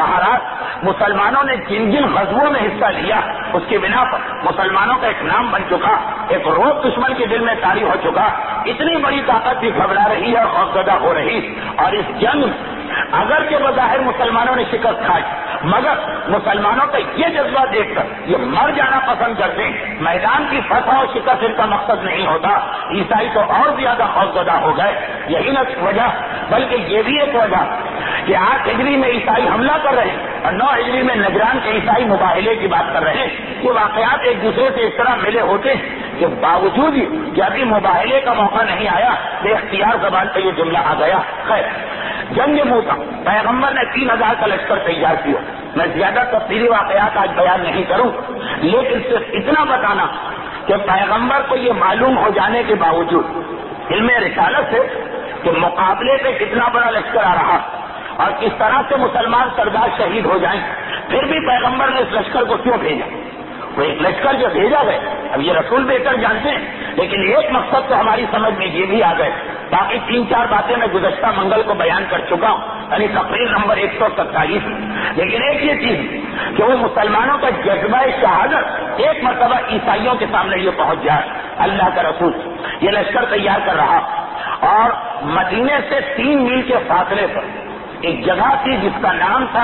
Speaker 1: سہارات مسلمانوں نے جن جن غزووں میں حصہ لیا اس کی بنا پر مسلمانوں کا ایک نام بن چکا ایک روح دشمن کے دل میں طاری ہو چکا. اتنی بڑی طاقت بھی گھبرا رہی ہے اور زدہ ہو رہی اور اس جنگ اگر کہ بظاہر مسلمانوں نے شکست کھائی مگر مسلمانوں کا یہ جذبہ دیکھ کر یہ مر جانا پسند کرتے ہیں. میدان کی فتح اور شکست ان کا مقصد نہیں ہوتا. عیسائی تو اور زیادہ خوفزدہ ہو گئے. یہی نہ وجہ بلکہ یہ بھی ایک وجہ کہ 8 ہجری میں عیسائی حملہ کر رہے ہیں اور 9 ہجری میں نجران کے عیسائی مباہلے کی بات کر رہے ہیں. یہ واقعات ایک دوسرے سے اس طرح ملے ہوتے ہیں کہ باوجود کہ ابھی مباہلے کا موقع نہیں آیا بے اختیار زبان پہ یہ جملہ آ گیا. خیر جنگ موتا پیغمبر نے 3000 کا لشکر تیار کیا. میں زیادہ تفصیلی واقعات آج بیان نہیں کروں لیکن صرف اتنا بتانا کہ پیغمبر کو یہ معلوم ہو جانے کے باوجود علم رسالت سے کہ مقابلے پہ کتنا بڑا لشکر آ رہا اور کس طرح سے مسلمان سردار شہید ہو جائیں پھر بھی پیغمبر نے اس لشکر کو کیوں بھیجا. وہ ایک لشکر جو بھیجا گئے اب یہ رسول بہتر جانتے ہیں لیکن ایک مقصد تو ہماری سمجھ میں یہ بھی آ گئے. باقی 3-4 باتیں میں گزشتہ منگل کو بیان کر چکا ہوں یعنی تقریر نمبر 147. لیکن ایک یہ چیز کہ وہ مسلمانوں کا جذبہ شہادت ایک مرتبہ عیسائیوں کے سامنے یہ پہنچ جائے. اللہ کا رسول یہ لشکر تیار کر رہا اور مدینے سے 3 میل کے فاصلے پر ایک جگہ تھی جس کا نام تھا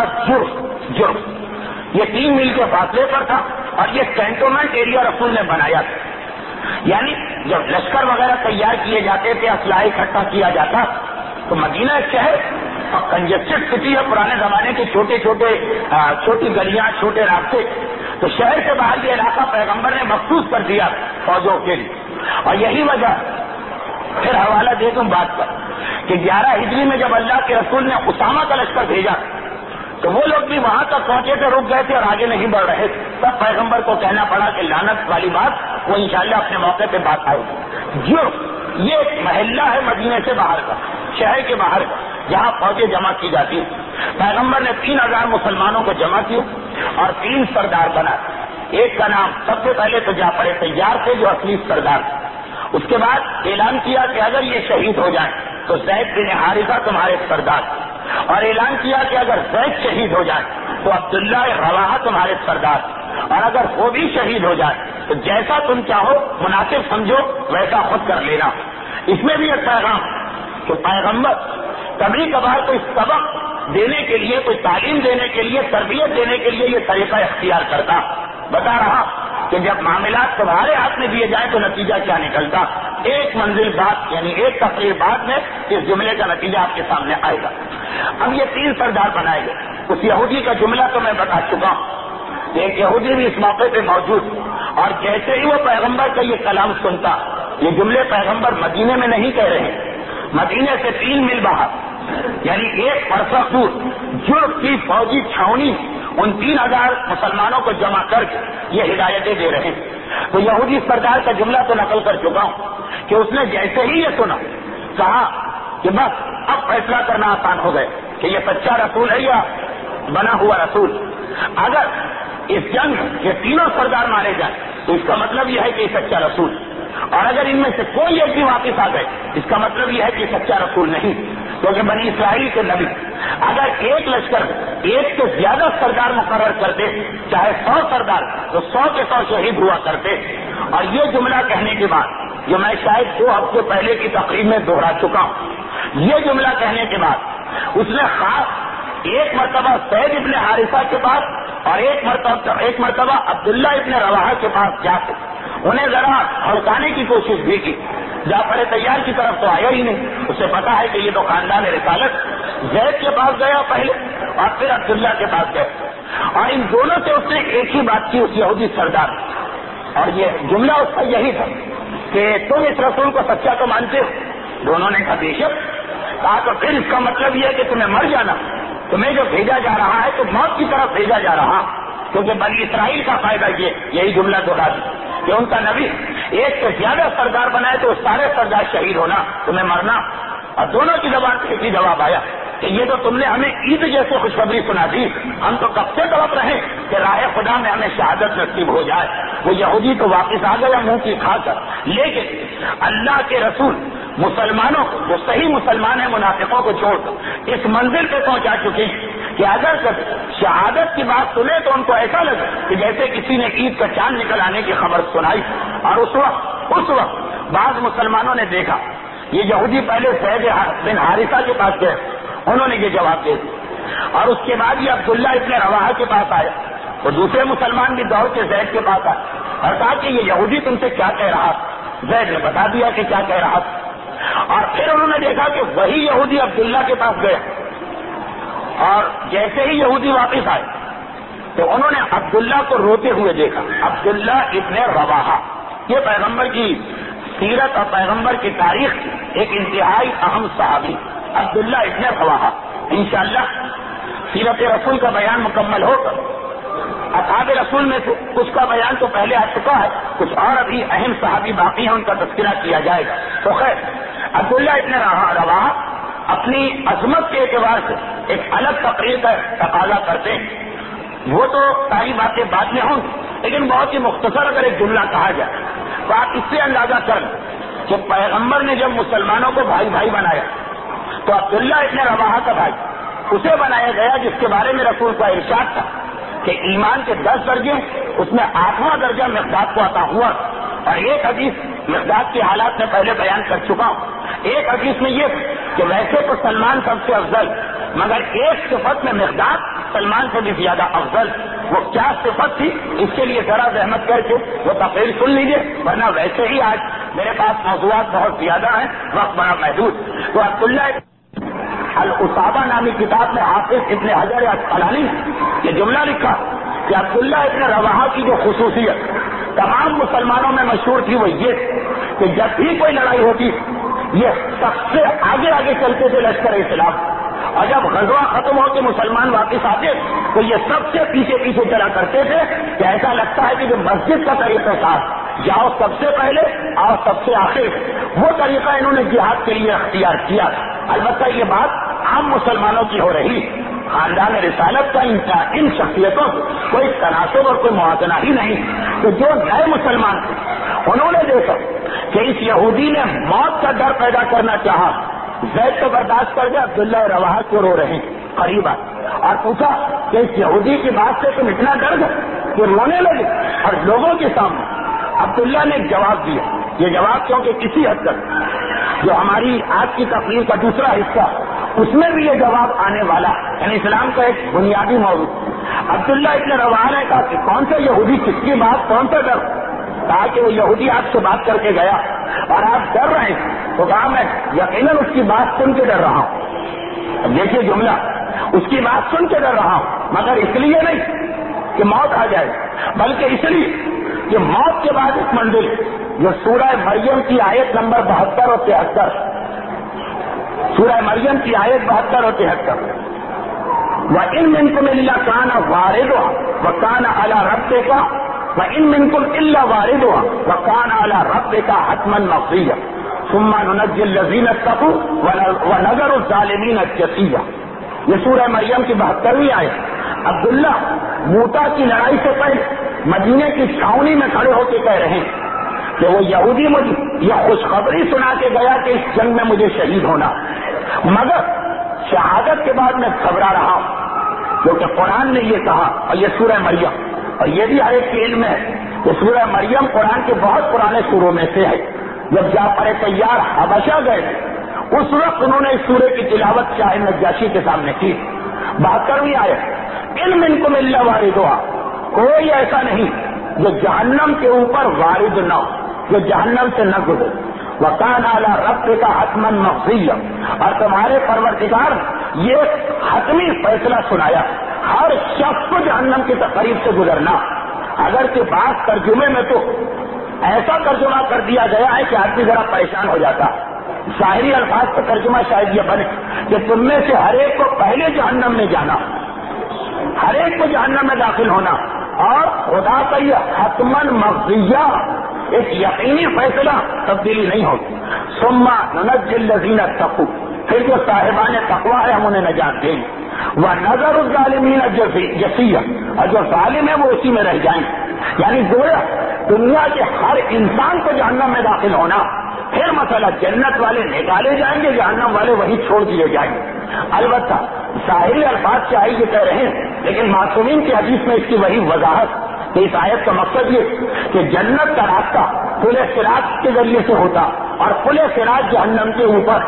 Speaker 1: جرف. یہ 3 میل کے فاصلے پر تھا اور یہ کینٹونمنٹ ایریا رسول نے بنایا تھا. یعنی جب لشکر وغیرہ تیار کیے جاتے تھے اسلحہ اکٹھا کیا جاتا تو مدینہ ایک شہر اور کنجسٹڈ سٹی ہے پرانے زمانے کے چھوٹی گلیاں چھوٹے راستے. تو شہر سے باہر یہ علاقہ پیغمبر نے مخصوص کر دیا فوجوں کے لیے اور یہی وجہ پھر حوالہ دے دوں بات پر کہ 11 ہجری میں جب اللہ کے رسول نے اسامہ کا لشکر بھیجا تو وہ لوگ بھی وہاں تک پہنچے تھے رک گئے تھے اور آگے نہیں بڑھ رہے تھے. تب پیغمبر کو کہنا پڑا کہ لعنت والی بات وہ انشاءاللہ اپنے موقع پہ بات آئے گی. یہ ایک محلہ ہے مدینے سے باہر کا شہر کے باہر کا جہاں فوجیں جمع کی جاتی ہیں. پیغمبر نے 3000 مسلمانوں کو جمع کیا اور 3 سردار بنائے. ایک کا نام سب سے پہلے تو جعفر طیار تھے جو اصلی سردار تھے. اس کے بعد اعلان کیا کہ اگر یہ شہید ہو جائیں تو زید بن حارثہ تمہارے سردار، اور اعلان کیا کہ اگر زید شہید ہو جائے تو عبداللہ رواحہ تمہارے سردار، اور اگر وہ بھی شہید ہو جائے تو جیسا تم چاہو مناسب سمجھو ویسا خود کر لینا. اس میں بھی ایک پیغام کہ پیغمبر کبھی کبھار کوئی سبق دینے کے لیے، کوئی تعلیم دینے کے لیے، تربیت دینے کے لیے یہ طریقہ اختیار کرتا. بتا رہا کہ جب معاملات تمہارے ہاتھ میں دیے جائیں تو نتیجہ کیا نکلتا. ایک منزل بعد یعنی ایک تقریر بعد میں اس جملے کا نتیجہ آپ کے سامنے آئے گا. اب یہ 3 سردار بنائے گئے. اس یہودی کا جملہ تو میں بتا چکا ہوں. ایک یہودی بھی اس موقع پہ موجود، اور جیسے ہی وہ پیغمبر کا یہ کلام سنتا، یہ جملے پیغمبر مدینے میں نہیں کہہ رہے ہیں، مدینے سے 3 میل باہر یعنی 1 فرسخ دور جرف کی فوجی چھاؤنی ان 3000 مسلمانوں کو جمع کر کے یہ ہدایتیں دے رہے ہیں. تو یہودی سردار کا جملہ تو نقل کر چکا ہوں کہ اس نے جیسے ہی یہ سنا کہا کہ بس اب فیصلہ کرنا آسان ہو گئے کہ یہ سچا رسول ہے یا بنا ہوا رسول. اگر اس جنگ یہ 3 سردار مارے جائیں تو اس کا مطلب یہ ہے کہ یہ سچا رسول، اور اگر ان میں سے کوئی ایک بھی واپس آ گئے اس کا مطلب یہ ہے کہ سچا رسول نہیں. کیونکہ بنی اسرائیل کے نبی اگر ایک لشکر ایک سے زیادہ سردار مقرر کرتے، چاہے 100 سردار، تو 100 کے 100 شہید ہوا کرتے. اور یہ جملہ کہنے کے بعد جو میں شاید 2 ہفتے پہلے کی تقریب میں دوہرا چکا ہوں، یہ جملہ کہنے کے بعد اس نے خاص ایک مرتبہ زید ابن حارثہ کے پاس اور ایک مرتبہ عبداللہ ابن رواحہ کے پاس جا کے انہیں ذرا ہڑکانے کی کوشش بھی کی. جعفر طیار کی طرف تو آیا ہی نہیں، اسے پتا ہے کہ یہ تو خاندان رسالت. زید کے پاس گیا پہلے اور پھر عبداللہ کے پاس گئے، اور ان دونوں سے اس نے ایک ہی بات کی، اس یہودی سردار. اور یہ جملہ اس کا یہی تھا کہ تم اس رسول کو سچا تو مانتے ہو؟ دونوں نے کہا بے شک. کہا تو پھر اس کا مطلب یہ ہے کہ تمہیں مر جانا، تمہیں جو بھیجا جا رہا ہے تو موت کی طرف بھیجا جا رہا. کیونکہ بنی اسرائیل کا فائدہ یہی جملہ دوہرا دی کہ ان کا نبی ایک سے زیادہ سردار بنائے تو سارے سردار شہید ہونا، تمہیں مرنا. اور دونوں کی زبان سے ایک ہی جواب آیا کہ یہ تو تم نے ہمیں عید جیسے خوشخبری سنا دی، ہم تو کب سے تڑپ رہے کہ راہ خدا میں ہمیں شہادت نصیب ہو جائے. وہ یہودی تو واپس آ گیا منہ کی کھا کر، لیکن اللہ کے رسول مسلمانوں کو، جو صحیح مسلمان ہیں منافقوں کو چھوڑ کر اس منزل پہ پہنچا چکے ہیں کہ اگر شہادت کی بات سنے تو ان کو ایسا لگے کہ جیسے کسی نے عید کا چاند نکل آنے کی خبر سنائی. اور اس وقت بعض مسلمانوں نے دیکھا یہ یہودی پہلے زید بن حارثہ کے پاس گئے، انہوں نے یہ جواب دے دیا، اور اس کے بعد یہ عبداللہ ابن رواحہ کے پاس آیا، اور دوسرے مسلمان بھی دوڑ کے زید کے پاس آئے اور کہا کہ یہ یہودی تم سے کیا کہہ رہا. زید نے بتا دیا کہ کیا کہہ رہا. اور پھر انہوں نے دیکھا کہ وہی یہودی عبداللہ کے پاس گئے، اور جیسے ہی یہودی واپس آئے تو انہوں نے عبداللہ کو روتے ہوئے دیکھا. عبداللہ ابن رواحہ یہ پیغمبر کی سیرت اور پیغمبر کی تاریخ ایک انتہائی اہم صحابی عبداللہ ابن رواحہ. انشاءاللہ سیرت رسول کا بیان مکمل ہو کر اصحاب رسول میں سے کچھ کا بیان تو پہلے آ چکا ہے، کچھ اور ابھی اہم صحابی باقی ہیں، ان کا تذکرہ کیا جائے گا. تو خیر عبداللہ ابن رواحہ اپنی عظمت کے اعتبار سے ایک الگ تقریر کا تقاضا کرتے ہیں. وہ تو ساری باتیں بعد میں ہوں گی، لیکن بہت ہی مختصر اگر ایک جملہ کہا جائے تو آپ اس سے اندازہ کر لیں کہ پیغمبر نے جب مسلمانوں کو بھائی بھائی بنایا تو عبداللہ ابن رواحہ کا بھائی اسے بنایا گیا جس کے بارے میں رسول کا ارشاد تھا کہ ایمان کے 10 درجے اس میں 8واں درجہ مقداد کو عطا ہوا. اور ایک حدیث مقداد کے حالات میں پہلے بیان کر چکا ہوں. ایک حدیث میں یہ کہ ویسے تو سلمان سب سے افضل، مگر ایک صفت میں مقداد سلمان سے بھی زیادہ افضل. وہ کیا صفت تھی اس کے لیے ذرا زحمت کر کے وہ تقریر سن لیجیے، ورنہ ویسے ہی آج میرے پاس موضوعات بہت زیادہ ہیں، وقت بڑا محدود. تو عبداللہ الاصابہ نامی کتاب میں حافظ ابن حجر عسقلانی یہ جملہ لکھا کہ عبداللہ ابن رواحہ کی جو خصوصیت تمام مسلمانوں میں مشہور تھی وہ یہ کہ جب بھی کوئی لڑائی ہوتی یہ سب سے آگے آگے چلتے تھے لشکر اسلام، اور جب غزوہ ختم ہو کے مسلمان واپس آتے تو یہ سب سے پیچھے پیچھے چلا کرتے تھے کہ ایسا لگتا ہے کہ جو مسجد کا طریقہ صاحب جاؤ سب سے پہلے اور سب سے آخر، وہ طریقہ انہوں نے جہاد کے لیے اختیار کیا. البتہ یہ بات عام مسلمانوں کی ہو رہی خاندان رسالت کا ان شخصیتوں سے کوئی تناسب اور کوئی موازنہ ہی نہیں. تو جو نئے مسلمان تھے انہوں نے دیکھا کہ اس یہودی نے موت کا ڈر پیدا کرنا چاہا. زید تو برداشت کر گیا, عبداللہ رواحہ کو رو رہے ہیں قریب اور پوچھا کہ اس یہودی کی بات سے تم اتنا ڈر گئے کہ رونے لگے. اور لوگوں کے سامنے عبداللہ نے جواب دیا. یہ جواب کیونکہ کسی حد تک جو ہماری آج کی تقریر کا دوسرا حصہ اس میں بھی یہ جواب آنے والا, یعنی اسلام کا ایک بنیادی موضوع. عبداللہ ابن رواحہ نے کہا کہ کون سا یہودی, کس کی بات, کون سا ڈر؟ کہا کہ وہ یہودی آپ سے بات کر کے گیا اور آپ ڈر رہے ہیں. تو کہا میں یقیناً اس کی بات سن کے ڈر رہا ہوں. اب دیکھیے جملہ, اس کی بات سن کے ڈر رہا ہوں, مگر اس لیے نہیں کہ موت آ جائے, بلکہ اس لیے کہ موت کے بعد ایک منزل جو سورہ مریم کی آیت نمبر 72 اور 73, سورہ مریم کی آیت 72 اور 73, وَإِن مِّنكُمْ إِلَّا كَانَ وَارِدُهَا وَكَانَ عَلَىٰ رَبِّكَ وَإِن مِّنكُمْ إِلَّا وَارِدُهَا وَكَانَ عَلَىٰ رَبِّكَ حَتْمًا مَّقْضِيًّا ثُمَّ نُنَجِّي الَّذِينَ اتَّقَوْا وَنَذَرُ الظَّالِمِينَ جَثِيًّا. یہ سورہ مریم کی 72ویں آیت. عبداللہ موتا کی لڑائی سے پہلے مدینے کی چھاؤنی میں کھڑے ہو کے کہہ رہے ہیں کہ وہ یہودی مجھے یہ خوشخبری سنا کے گیا کہ اس جنگ میں مجھے شہید ہونا, مگر شہادت کے بعد میں گھبرا رہا ہوں کیونکہ قرآن نے یہ کہا. اور یہ سورہ مریم, اور یہ بھی ہر ایک کے علم ہے کہ سورہ مریم قرآن کے بہت پرانے سوروں میں سے ہے. جب جعفر طیار حبشہ گئے اس وقت انہوں نے اس سورے کی تلاوت شاہ نجاشی کے سامنے کی. 72ویں آیت, ان منکم الا واردها, کوئی ایسا نہیں جو جہنم کے اوپر وارد نہ ہو, جو جہنم سے نہ گزرے. وَكَانَ عَلَىٰ رَبِّكَ حَتْمًا مَّقْضِيًّا, اور تمہارے پروردگار یہ حتمی فیصلہ سنایا ہر شخص کو جہنم کی تقریب سے گزرنا. اگرچہ بعض ترجمے میں تو ایسا ترجمہ کر دیا گیا ہے کہ آدمی ذرا پریشان ہو جاتا. ظاہری الفاظ کا ترجمہ شاید یہ بنے کہ تم میں سے ہر ایک کو پہلے جہنم میں جانا, ہر ایک کو جہنم میں داخل ہونا, اور خدا کا یہ حتماً مقضیہ ایک یقینی فیصلہ تبدیلی نہیں ہوتی. ثم ننجی الذین اتقوا, پھر جو صاحبان تقویٰ ہے ہم انہیں نجات دیں گے. وَنَذَرُ الظَّالِمِينَ جَثِيًّا, اور جو ظالم ہے وہ اسی میں رہ جائیں. یعنی گویا دنیا کے ہر انسان کو جہنم میں داخل ہونا, پھر مسئلہ جنت والے نکالے جائیں گے, جہنم والے وہیں چھوڑ دیے جائیں گے. البتہ ظاہری الفاظ چاہیے یہ کہہ رہے ہیں, لیکن معصومین کی حدیث میں اس کی وہی وضاحت کہ اس آیت کا مقصد یہ کہ جنت کا راستہ پل صراط کے ذریعے سے ہوتا اور پل صراط جہنم کے اوپر.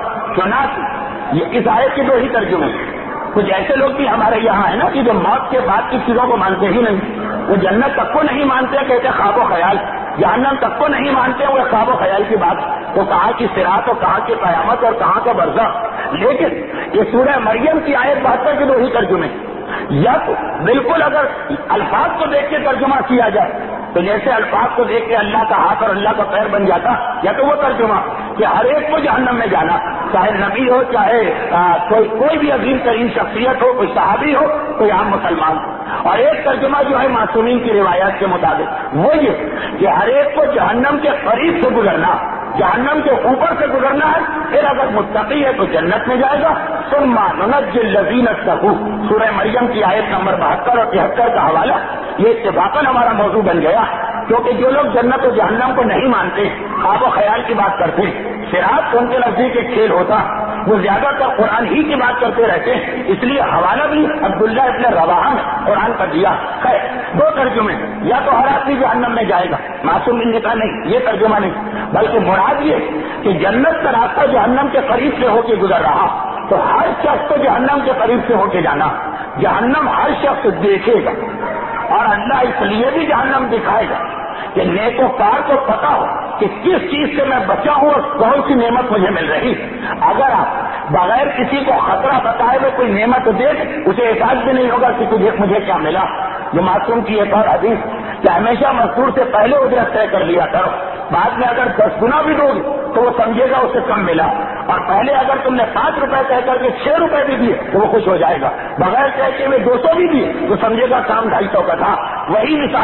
Speaker 1: چنانچہ یہ اس آیت کے دو ہی ترجمے. کچھ ایسے لوگ بھی ہمارے یہاں ہیں نا کہ جو موت کے بعد کی چیزوں کو مانتے ہی نہیں, وہ جنت تک کو نہیں مانتے, کہتے خواب و خیال. جہنم تک کو نہیں مانتے, وہ خواب و خیال کی بات. تو کہاں کی صراط اور کہاں کی قیامت اور کہاں کا برزخ. لیکن یہ سورہ مریم کی آیت 72 کے دو ہی ترجمے. یا تو بالکل اگر الفاظ کو دیکھ کے ترجمہ کیا جائے تو جیسے الفاظ کو دیکھ کے اللہ کا ہاتھ اور اللہ کا پیر بن جاتا, یا تو وہ ترجمہ کہ ہر ایک کو جہنم میں جانا, چاہے نبی ہو, چاہے کوئی بھی عظیم ترین شخصیت ہو, کوئی صحابی ہو, کوئی عام مسلمان ہو. اور ایک ترجمہ جو ہے معصومین کی روایات کے مطابق وہ یہ کہ ہر ایک کو جہنم کے قریب سے گزرنا, جہنم کے اوپر سے گزرنا ہے. پھر اگر متقی ہے تو جنت میں جائے گا. ثم ننجی الذین اتقوا, سورہ مریم کی آیت نمبر 72 اور 73 کا حوالہ. یہ اتفاقاً ہمارا موضوع بن گیا, کیونکہ جو لوگ جنت و جہنم کو نہیں مانتے, خواب و خیال کی بات کرتے ہیں, صراط ان کے نزدیک ایک کھیل ہوتا, وہ زیادہ تر قرآن ہی کی بات کرتے رہتے ہیں. اس لیے حوالہ بھی عبداللہ ابن رواحہ نے قرآن کا دیا. خیر, دو ترجمے, یا تو ہر آدمی جہنم میں جائے گا, معصوم نے کہا نہیں یہ ترجمہ نہیں, بلکہ مراد یہ کہ جنت کا راستہ جہنم کے قریب سے ہو کے گزر رہا, تو ہر شخص کو جہنم کے قریب سے ہو کے جانا. جہنم ہر شخص دیکھے گا, اور اللہ اس لیے بھی جہنم دکھائے گا کہ نیکوکار کو پتا ہو کہ کس چیز سے میں بچا ہوں اور کون سی نعمت مجھے مل رہی. اگر آپ بغیر کسی کو خطرہ بتائے ہوئے کوئی نعمت دیکھ, اسے احساس بھی نہیں ہوگا کہ مجھے کیا ملا. جو معصوم کی ایک اور حدیث کہ ہمیشہ مزدور سے پہلے اجرت طے کر لیا کرو, بعد میں اگر 10 گنا بھی دو گے تو وہ سمجھے گا اسے کم ملا, اور پہلے اگر تم نے 5 روپے طے کر کے 6 روپے بھی دیے تو وہ خوش ہو جائے گا. بغیر طے کے 200 بھی دیے تو سمجھے گا کام 250 کا تھا. وہی مثال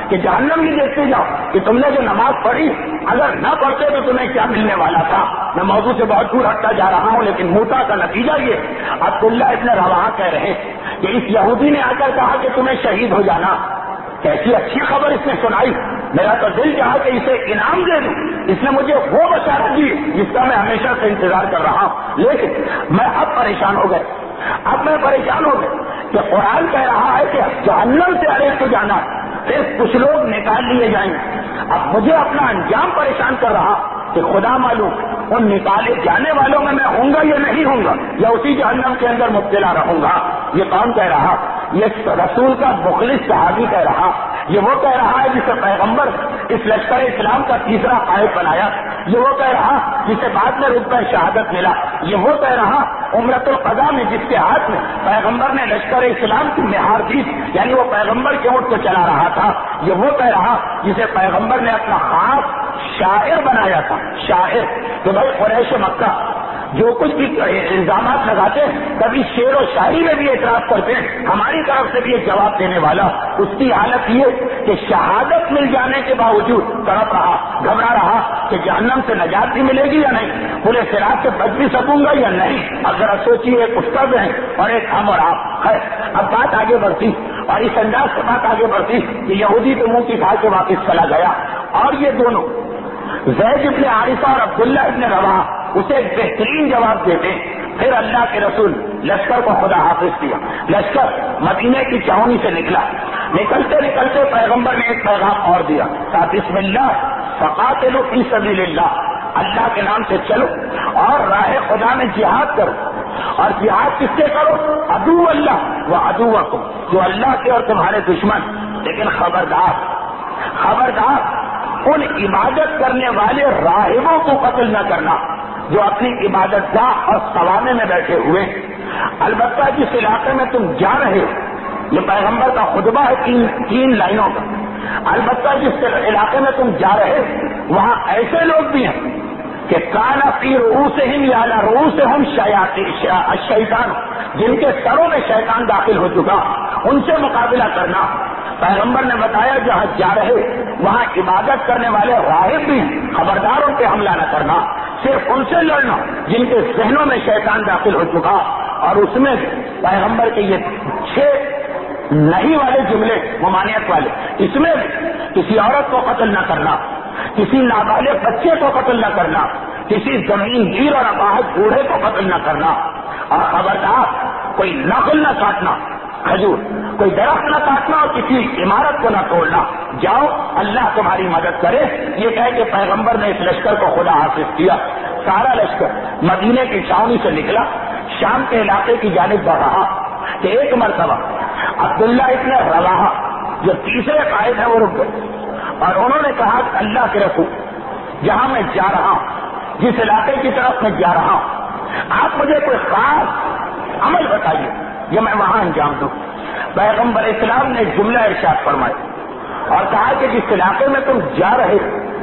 Speaker 1: کہ جہنم ہی دیکھتے جاؤ کہ تم نے جو نماز پڑھی اگر نہ پڑھتے تو تمہیں کیا ملنے والا تھا. میں موضوع سے بہت دور ہٹتا جا رہا ہوں، لیکن موتا کا نتیجہ یہ عبداللہ ابن رواحہ کہہ رہے کہ اس یہودی نے آ کر کہا کہ تمہیں شہید ہو جانا. کیسی اچھی خبر اس نے سنائی، میرا تو دل چاہا کہ اسے انعام دے دوں. اس نے مجھے وہ بشارت دی جس کا میں ہمیشہ سے انتظار کر رہا ہوں. لیکن میں اب پریشان ہو گیا، اب میں پریشان ہو گیا کہ قرآن کہہ رہا ہے کہ جہنم سے ارے تو جانا، پھر کچھ لوگ نکال لیے جائیں گے. اب مجھے اپنا انجام پریشان کر رہا کہ خدا معلوم ان نکالے جانے والوں میں ہوں گا یا نہیں ہوں گا، یا اسی جہنم کے اندر مبتلا رہوں گا. یہ کون کہہ رہا؟ یہ رسول کا مخلص صحابی کہہ رہا. یہ وہ کہہ رہا ہے جسے پیغمبر اس لشکر اسلام کا تیسرا قائد بنایا. یہ وہ کہہ رہا جسے بعد میں رتبہ شہادت ملا. یہ وہ کہہ رہا عمرۃ القضا میں جس کے ہاتھ میں پیغمبر نے لشکر اسلام کی مہار دی، یعنی وہ پیغمبر کے اونٹ کو چلا رہا تھا. یہ وہ کہہ رہا جسے پیغمبر نے اپنا خاص شاعر بنایا تھا. شاعر کہ بھائی قریش مکہ جو کچھ بھی الزامات لگاتے ہیں، کبھی شعر و شاعری میں بھی اعتراض کرتے ہیں، ہماری طرف سے بھی ایک جواب دینے والا. اس کی حالت یہ کہ شہادت مل جانے کے باوجود تڑپ رہا، گھبرا رہا کہ جہنم سے نجات بھی ملے گی یا نہیں، پورے صراط سے بچ بھی سکوں گا یا نہیں. اب ذرا سوچیے، ایک استاد ہیں اور ایک ہم اور آپ. خیر اب بات آگے بڑھتی اور اس انداز سے بات آگے بڑھتی کہ یہودی تو منہ کی کھا کے واپس چلا گیا، اور یہ دونوں زید ابن حارثہ اور عبداللہ ابن رواحہ اسے ایک بہترین جواب دیتے. پھر اللہ کے رسول لشکر کو خدا حافظ کیا. لشکر مدینے کی چھاؤنی سے نکلا. نکلتے نکلتے پیغمبر نے ایک پیغام اور دیا، بسم اللہ فقاتلوا فی سبیل اللہ، اللہ کے نام سے چلو اور راہ خدا میں جہاد کرو. اور جہاد کس سے کرو؟ عدو اللہ و عدوکم، جو اللہ کے اور تمہارے دشمن. لیکن خبردار خبردار ان عبادت کرنے والے راہبوں کو قتل نہ کرنا جو اپنی عبادت گاہ اور سوانے میں بیٹھے ہوئے. البتہ جس علاقے میں تم جا رہے ہو، یہ پیغمبر کا خطبہ ہے تین لائنوں کا. البتہ جس علاقے میں تم جا رہے ہو وہاں ایسے لوگ بھی ہیں کہ کانا فی رؤوسہم یا علی رؤوسہم الشیطان، جن کے سروں میں شیطان داخل ہو چکا، ان سے مقابلہ کرنا. پیغمبر نے بتایا جہاں جا رہے وہاں عبادت کرنے والے راہب بھی ہیں، خبرداروں پہ حملہ نہ کرنا، صرف ان سے لڑنا جن کے ذہنوں میں شیطان داخل ہو چکا. اور اس میں پیغمبر کے یہ 6 نہیں والے جملے ممانعت والے، اس میں کسی عورت کو قتل نہ کرنا، کسی نابالغ بچے کو قتل نہ کرنا، کسی زمین گیر اور اپاہج بوڑھے کو قتل نہ کرنا، اور خبردار کوئی نخل نہ کاٹنا، کھجور کوئی درخت نہ کاٹنا اور کسی عمارت کو نہ توڑنا. جاؤ اللہ تمہاری مدد کرے. یہ کہہ کہ پیغمبر نے اس لشکر کو خدا حافظ کیا. سارا لشکر مدینے کی چھاؤنی سے نکلا، شام کے علاقے کی جانب بڑھ رہا کہ ایک مرتبہ عبداللہ ابن رواحہ جو تیسرے قائد ہیں وہ رک گئے، اور انہوں نے کہا کہ اللہ کے رسول، جہاں میں جا رہا ہوں، جس علاقے کی طرف میں جا رہا ہوں، آپ مجھے کوئی خاص عمل بتائیے یہ میں وہاں انجام دوں. پیغمبر اسلام نے جملہ ارشاد فرمایا اور کہا کہ جس علاقے میں تم جا رہے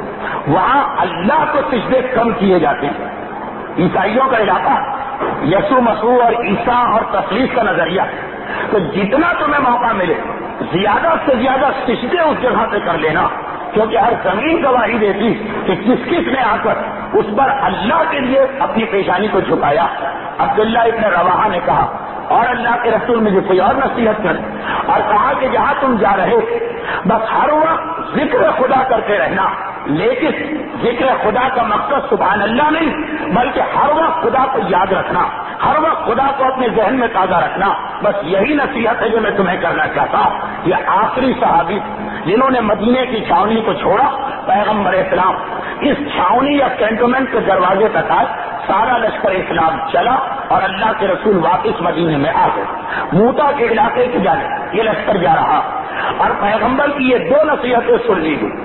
Speaker 1: وہاں اللہ کو سجدے کم کیے جاتے ہیں. عیسائیوں کا علاقہ یسوع مسیح اور عیسیٰ اور تثلیث کا نظریہ، تو جتنا تمہیں موقع ملے زیادہ سے زیادہ سجدے اس جگہ پہ کر لینا، کیونکہ ہر زمین گواہی دیتی کہ کس کس نے آ کر اس پر اللہ کے لیے اپنی پیشانی کو جھکایا. عبداللہ ابن رواحہ نے کہا اور اللہ کے رسول مجھے کوئی اور نصیحت کرے، اور کہا کہ جہاں تم جا رہے بس ہر وقت ذکر خدا کرتے رہنا، لیکن ذکر خدا کا مقصد سبحان اللہ نہیں بلکہ ہر وقت خدا کو یاد رکھنا، ہر وقت خدا کو اپنے ذہن میں تازہ رکھنا. بس یہی نصیحت ہے جو میں تمہیں کرنا چاہتا ہوں. یہ آخری صحابی جنہوں نے مدینے کی چھاؤنی کو چھوڑا، پیغمبر اسلام اس چھاؤنی یا کینٹونمنٹ کے دروازے تک آئے. سارا لشکر اسلام چلا اور اللہ کے رسول واپس مدینے میں آ گئے. موتا کے علاقے کی جانب یہ لشکر جا رہا اور پیغمبر کی یہ 2 نصیحتیں سن لی گئی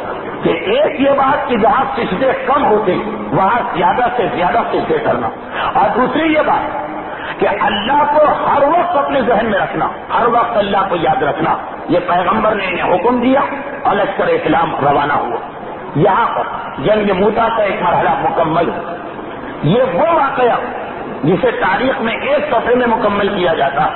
Speaker 1: کہ ایک یہ بات کہ جہاں سجدے کم ہوتے وہاں زیادہ سے زیادہ سجدے کرنا، اور دوسری یہ بات کہ اللہ کو ہر وقت اپنے ذہن میں رکھنا، ہر وقت اللہ کو یاد رکھنا. یہ پیغمبر نے انہیں حکم دیا اور لشکر اسلام روانہ ہوا. یہاں پر جنگ موتا کا ایک مرحلہ مکمل ہوا. یہ وہ واقعہ جسے تاریخ میں ایک صفحے میں مکمل کیا جاتا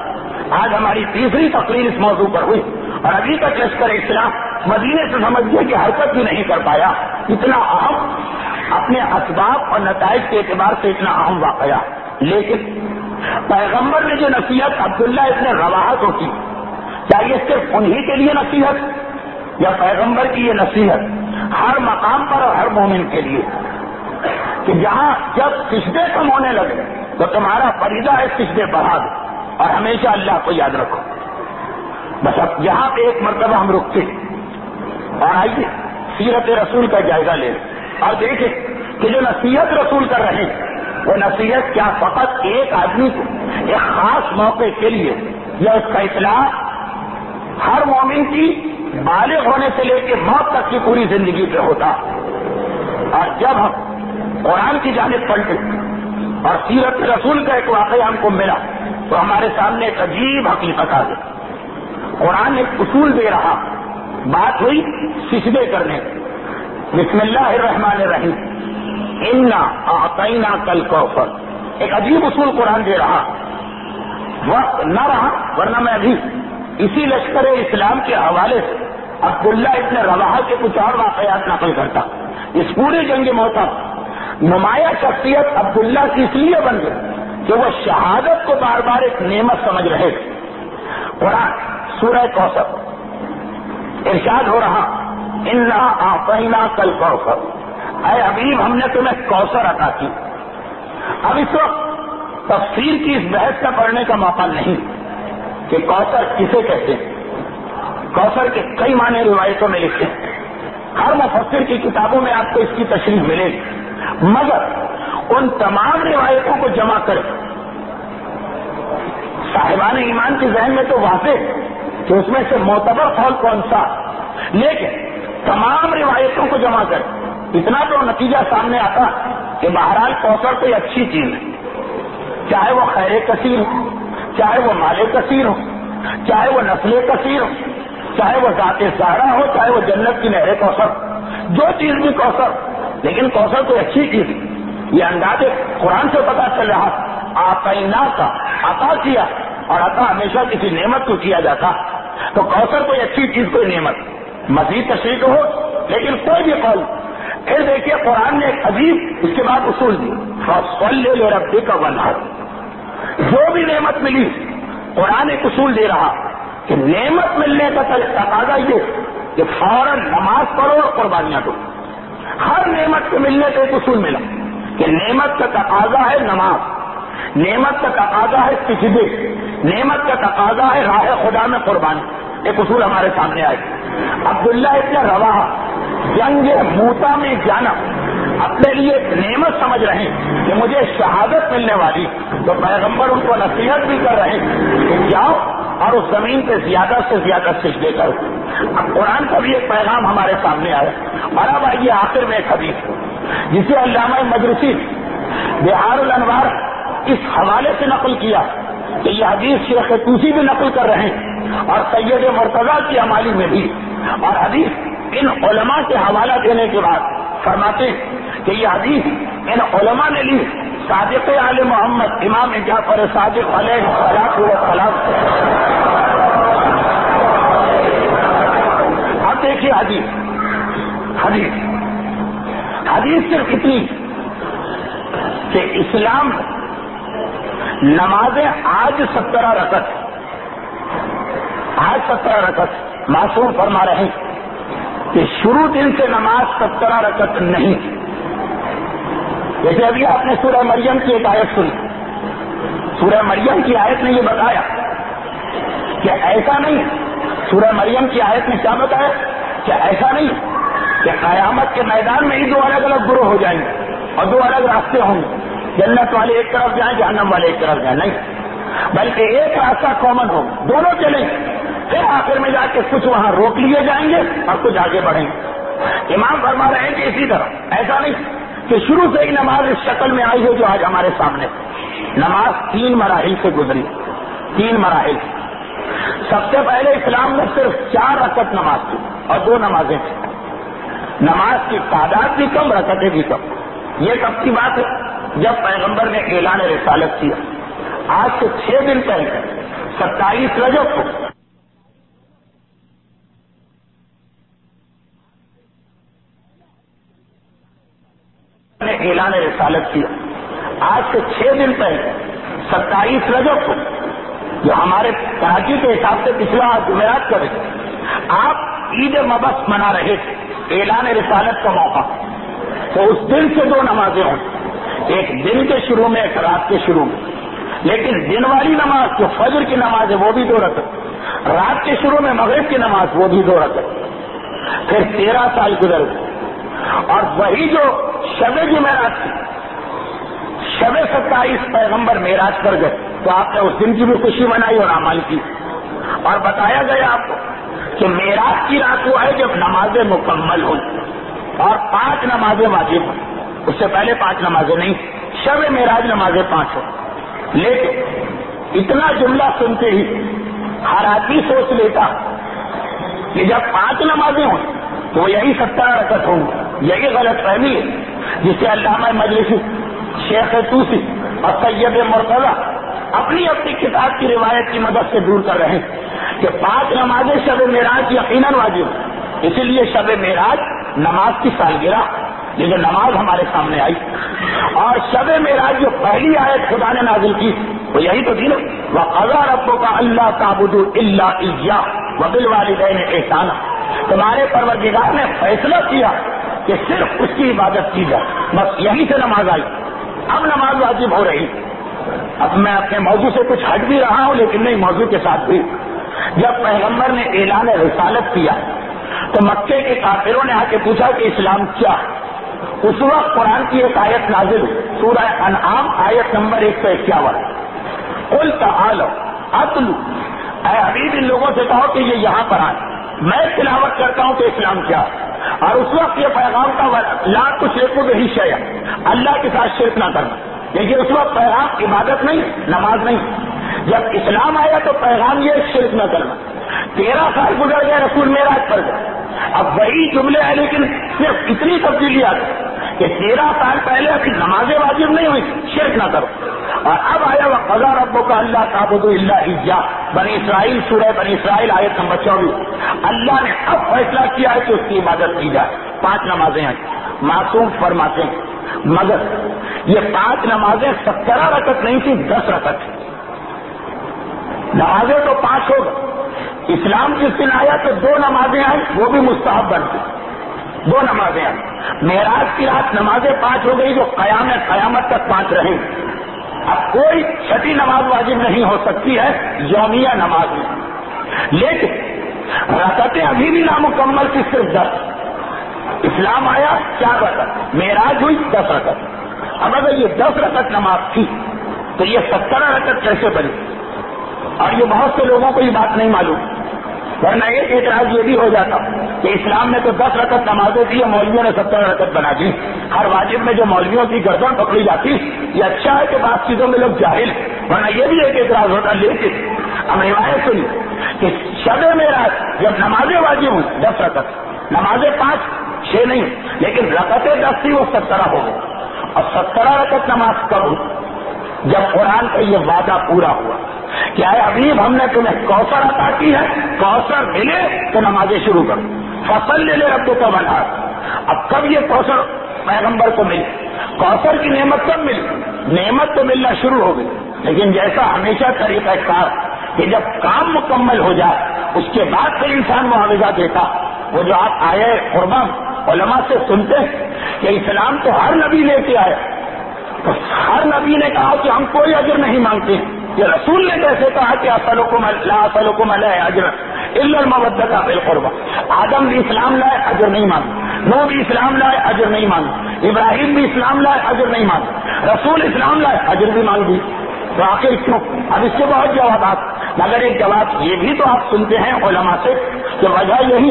Speaker 1: آج ہماری تیسری تقریر اس موضوع پر ہوئی اور ابھی تک لشکر اسلام مدینے سے سمجھنے کی حرکت بھی نہیں کر پایا. اتنا اہم اپنے اسباب اور نتائج کے اعتبار سے اتنا اہم واقعہ. لیکن پیغمبر نے جو نصیحت عبداللہ ابن رواحہ کو کی، کیا یہ صرف انہی کے لیے نصیحت یا پیغمبر کی یہ نصیحت ہر مقام پر اور ہر مومن کے لیے کہ جہاں جب سجدے کم ہونے لگے تو تمہارا فریضہ ہے سجدے بڑھا دو اور ہمیشہ اللہ کو یاد رکھو. بس اب یہاں پہ ایک مرتبہ ہم رکتے اور آئیے سیرت رسول کا جائزہ لیں اور دیکھیں کہ جو نصیحت رسول کر رہے ہیں وہ نصیحت کیا فقط ایک آدمی کو ایک خاص موقع کے لیے یا اس کا اطلاع ہر مومن کی بالغ ہونے سے لے کے موت تک کی پوری زندگی پہ ہوتا. اور جب ہم قرآن کی جانب پلٹے اور سیرت رسول کا ایک واقعہ ہم کو ملا تو ہمارے سامنے ایک عجیب حقیقت آ گئی. قرآن ایک اصول دے رہا، بات ہوئی سجدے کرنے. بسم اللہ الرحمن الرحیم انا اعطیناک الکوثر، ایک عجیب اصول قرآن دے رہا. وقت نہ رہا ورنہ میں ابھی اسی لشکر اسلام کے حوالے سے عبداللہ ابن رواحہ کے کچھ اور واقعات نقل کرتا. اس پوری جنگ موتا نمایاں شخصیت عبداللہ کی اس لیے بن گئی کہ وہ شہادت کو بار بار ایک نعمت سمجھ رہے تھے. قرآن سورہ کوثر ارشاد ہو رہا انا اعطیناک الکوثر، اے حبیب ہم نے تمہیں کوثر عطا کی. اب اس وقت تفسیر کی اس بحث کا پڑھنے کا موقع نہیں کہ کوثر کسے کہتے ہیں. کوثر کے کئی معنی روایتوں میں لکھے ہیں، ہر مفسر کی کتابوں میں آپ کو اس کی تشریح ملے گی، مگر ان تمام روایتوں کو جمع کریں صاحبان ایمان کے ذہن میں تو واضح کہ اس میں سے معتبر قول کون سا، لیکن تمام روایتوں کو جمع کریں اتنا تو نتیجہ سامنے آتا کہ بہرحال کوثر کوئی اچھی چیز ہے، چاہے وہ خیر کثیر ہو، چاہے وہ مال کثیر ہو، چاہے وہ نسل کثیر ہو، چاہے وہ ذات زہرا ہو، چاہے وہ جنت کی نہر کوثر، جو چیز بھی کوثر، لیکن کوثر کوئی اچھی چیز ہے. یہ انداز قرآن سے پتا چل رہا اعطیناک کا عطا کیا، اور عطا ہمیشہ کسی نعمت کو کیا جاتا. تو کوثر کوئی اچھی چیز، کوئی نعمت. مزید تشریح ہو لیکن کوئی بھی قول. پھر دیکھیے قرآن نے ایک عجیب اس کے بعد اصول دی، فصلی لربک وانحر. جو بھی نعمت ملی قرآن ایک اصول دے رہا کہ نعمت ملنے کا تقاضا یہ کہ فوراً نماز پڑھو اور قربانیاں دو. ہر نعمت کے ملنے سے ایک اصول ملا کہ نعمت کا تقاضا ہے نماز، نعمت کا تقاضا ہے سجدے، نعمت کا تقاضا ہے راہ خدا میں قربانی. ایک اصول ہمارے سامنے آئے. عبداللہ ابن رواحہ جنگ موتا میں جانا اپنے لیے ایک نعمت سمجھ رہے ہیں کہ مجھے شہادت ملنے والی، تو پیغمبر ان کو نصیحت بھی کر رہے ہیں کہ جاؤ اور اس زمین پہ زیادہ سے زیادہ سجدے کرو. اب قرآن کا بھی ایک پیغام ہمارے سامنے آیا. اور اب آئیے آخر میں ایک حدیث جسے علامہ مجلسی بہار الانوار اس حوالے سے نقل کیا کہ یہ حدیث شیخ طوسی بھی نقل کر رہے ہیں اور سید مرتضیٰ کی امالی میں بھی. اور حدیث ان علماء کے حوالہ دینے کے بعد فرماتے ہیں کہ یہ حدیث ان علماء نے لی صادق آل محمد امام جعفر صادق علیہ السلام. اب دیکھیے حدیث صرف اتنی کہ اسلام نمازیں آج 17 رکعت، آج 17 رکعت. معصوم فرما رہے ہیں کہ شروع دن سے نماز 17 رکعت نہیں. جیسے ابھی آپ نے سورہ مریم کی ایک آیت سنی، سورہ مریم کی آیت نے یہ بتایا کہ ایسا نہیں. سورہ مریم کی آیت نے کیا بتایا کہ ایسا نہیں کہ قیامت کے میدان میں ہی دو الگ الگ گروہ ہو جائیں گے اور دو الگ راستے ہوں گے، جنت والے ایک طرف جائیں، جہنم والے ایک طرف جائیں. نہیں، بلکہ ایک راستہ کامن ہو، دونوں چلیں گے. پھر آخر میں جا کے کچھ وہاں روک لیے جائیں گے اور کچھ آگے بڑھیں گے. امام فرما رہے ہیں کہ اسی طرح ایسا نہیں کہ شروع سے ہی نماز اس شکل میں آئی ہے جو آج ہمارے سامنے. نماز 3 مراحل سے گزری، 3 مراحل. سب سے پہلے اسلام میں صرف 4 رکعت نماز تھی اور 2 نمازیں تھیں. نماز کی تعداد بھی کم، رکعتیں بھی کم. یہ کب کی بات ہے؟ جب پیغمبر نے اعلان رسالت کیا. آج سے 6 دن پہلے 27 रजब को ने ऐलान रिसालत किया। आज से 6 दिन पहले 27 रजब को, जो हमारे कराची के हिसाब से पिछला जुमेरात का दिन, आप ईद मबस मना रहे थे, ऐलान रिसालत का मौका, तो उस दिन से 2 नमाजें हों, एक दिन के शुरू में, एक रात के शुरू में। लेकिन दिन वाली नमाज जो फजर की नमाज है वो भी 2 रकअत, रात के शुरू में मगरिब की नमाज वो भी 2 रकअत। फिर 13 साल गुजर गए, और वही जो शब जुमेरात थी, शब 27 पैगंबर मेराज पर गए, तो आपने उस दिन की भी खुशी मनाई और अमल की। और बताया गया आपको कि मेराज की रात वो है जब नमाजें मुकम्मल हुई और 5 नमाजें वाजिब हुई, उससे पहले 5 नमाजें नहीं, शब मेराज नमाजें 5 हो। लेकिन इतना जुमला सुनते ही हर आदमी सोच लेता कि जब 5 नमाजें हों तो यही 17 रकअत होंगी। यही गलत फहमी है जिसे अल्लामा मजलिसी, शेख तूसी और सैयद मुर्तजा अपनी अपनी किताब की रिवायत की मदद से दूर कर रहे हैं कि 5 नमाजें शब मेराज यकीनन वाजिब, इसीलिए शब मेराज नमाज की सालगिरह, ये जो नमाज हमारे सामने आई, और शब मेराज जो पहली आयत खुदा ने नाजिल की वो यही तो थी ना, वक़ज़ा रब्बुका अल्ला ताबुदू इल्ला इय्याहु व बिल वालिदैनि ihसाना। तुम्हारे परवरदिगार ने फैसला किया कि सिर्फ उसकी इबादत की जाए, बस यही से नमाज आई। अब नमाज वाजिब हो रही। अब मैं अपने मौजू से कुछ हट भी रहा हूं, लेकिन नहीं, मौजू के साथ भी। जब पैगंबर ने ऐलान रिसालत किया तो मक्के के काफिरों ने आके पूछा कि इस्लाम क्या है। उस वक्त कुरान की एक आयत नाजिल हुई, सूरह अनआम आयत नंबर 151, कुल तआलो अत्लू, ऐ हबीब इन लोगों से कहो कि ये यहाँ पर आए, मैं तिलावत करता हूँ कि इस्लाम क्या है। और उस वक्त ये पैगाम का ला तुशरिकू बिही शैअन, अल्लाह के साथ शिरक ना करना। देखिए उस वक्त पैगाम इबादत नहीं, नमाज नहीं, जब इस्लाम आया तो पैगाम ये शिरक न करना। 13 साल गुजर गए, रसूल मेराज पर गए, अब वही जुमले हैं, लेकिन सिर्फ इतनी तब्दीली आ गई कि 13 साल पहले अभी नमाजें वाजिब नहीं हुई, शिरक ना करो। और अब आया वक़ज़ा रब्बुका अल्ला ताबुदू इल्ला इय्याहु, बनी इसराइल, सूरह बनी इसराइल आयत नंबर 24। अल्लाह ने अब फैसला किया है कि उसकी इबादत की जाए। 5 नमाजें हैं। मासूम फरमाते हैं मगर ये 5 नमाजें 17 रकअत नहीं थी, 10 रकअत थी। नमाजें तो 5 हो गई। इस्लाम जिस दिन आया तो 2 नमाजें आई, वो भी मुस्तहब बनती, 2 नमाजें आई। मेराज की रात नमाजें 5 हो गई, जो कयामत तक 5 रहेंगी। अब कोई छठी नमाज वाजिब नहीं हो सकती है यौमिया नमाज में, लेकिन रकअतें अभी भी नामुकम्मल थी, सिर्फ 10। इस्लाम आया 4 रकअत, मेराज हुई 10 रकअत। अब अगर ये 10 रकअत नमाज थी तो ये 17 रकअत कैसे बनी? और ये बहुत से लोगों को ये बात नहीं मालूम, वरना एक एतराज ये भी हो जाता कि इस्लाम में तो 10 रकअत नमाजें थी, मौलवियों ने 17 रकअत बना दी। हर वाजिब में जो मौलवियों की गर्दन पकड़ी जाती, ये अच्छा है कि बात चीजों में लोग जाहिल, वरना ये भी एक एतराज होता। लेकिन हम रिवायत सुनी कि शब मेराज जब नमाजें वाजिब हुई 10 रकअत, नमाजें 5, 6 नहीं, लेकिन रकअतें 10 थी, वो 17 हो गई। और 17 रकअत नमाज कब हुई? जब कुरान का ये वादा पूरा हुआ, क्या है हबीब हमने तुम्हें कौसर अता की है, कौसर मिले तो नमाजें शुरू करो, फसल ले ले रब्बुका वनहार। अब कब ये कौसर पैगंबर को मिली? कौसर की नेमत कब मिली? नेमत तो मिलना शुरू हो गई, लेकिन जैसा हमेशा तरीका कार कि जब काम मुकम्मल हो जाए उसके बाद फिर इंसान मुआवजा देता। वो जो आप आए कुर्बान उलमा से सुनते कि इस्लाम तो हर नबी लेके आए, तो हर नबी ने कहा कि हम कोई अजर नहीं मांगते। ये रसूल ने कैसे कहा कि असलुकुम अलैहि अजरन इल्ला अल-मवद्दता फिल कुर्बा? आदम भी इस्लाम लाए, अजर नहीं मांगे। नूह भी इस्लाम लाए, अजर नहीं मांगे। इब्राहिम भी इस्लाम लाए, अजर नहीं मांगे। रसूल इस्लाम लाए, अजर भी मांग दी। तो आखिर क्यों? अब इसके बहुत जवाब, मगर एक जवाब ये भी तो आप सुनते हैं उलमा से कि वजह यही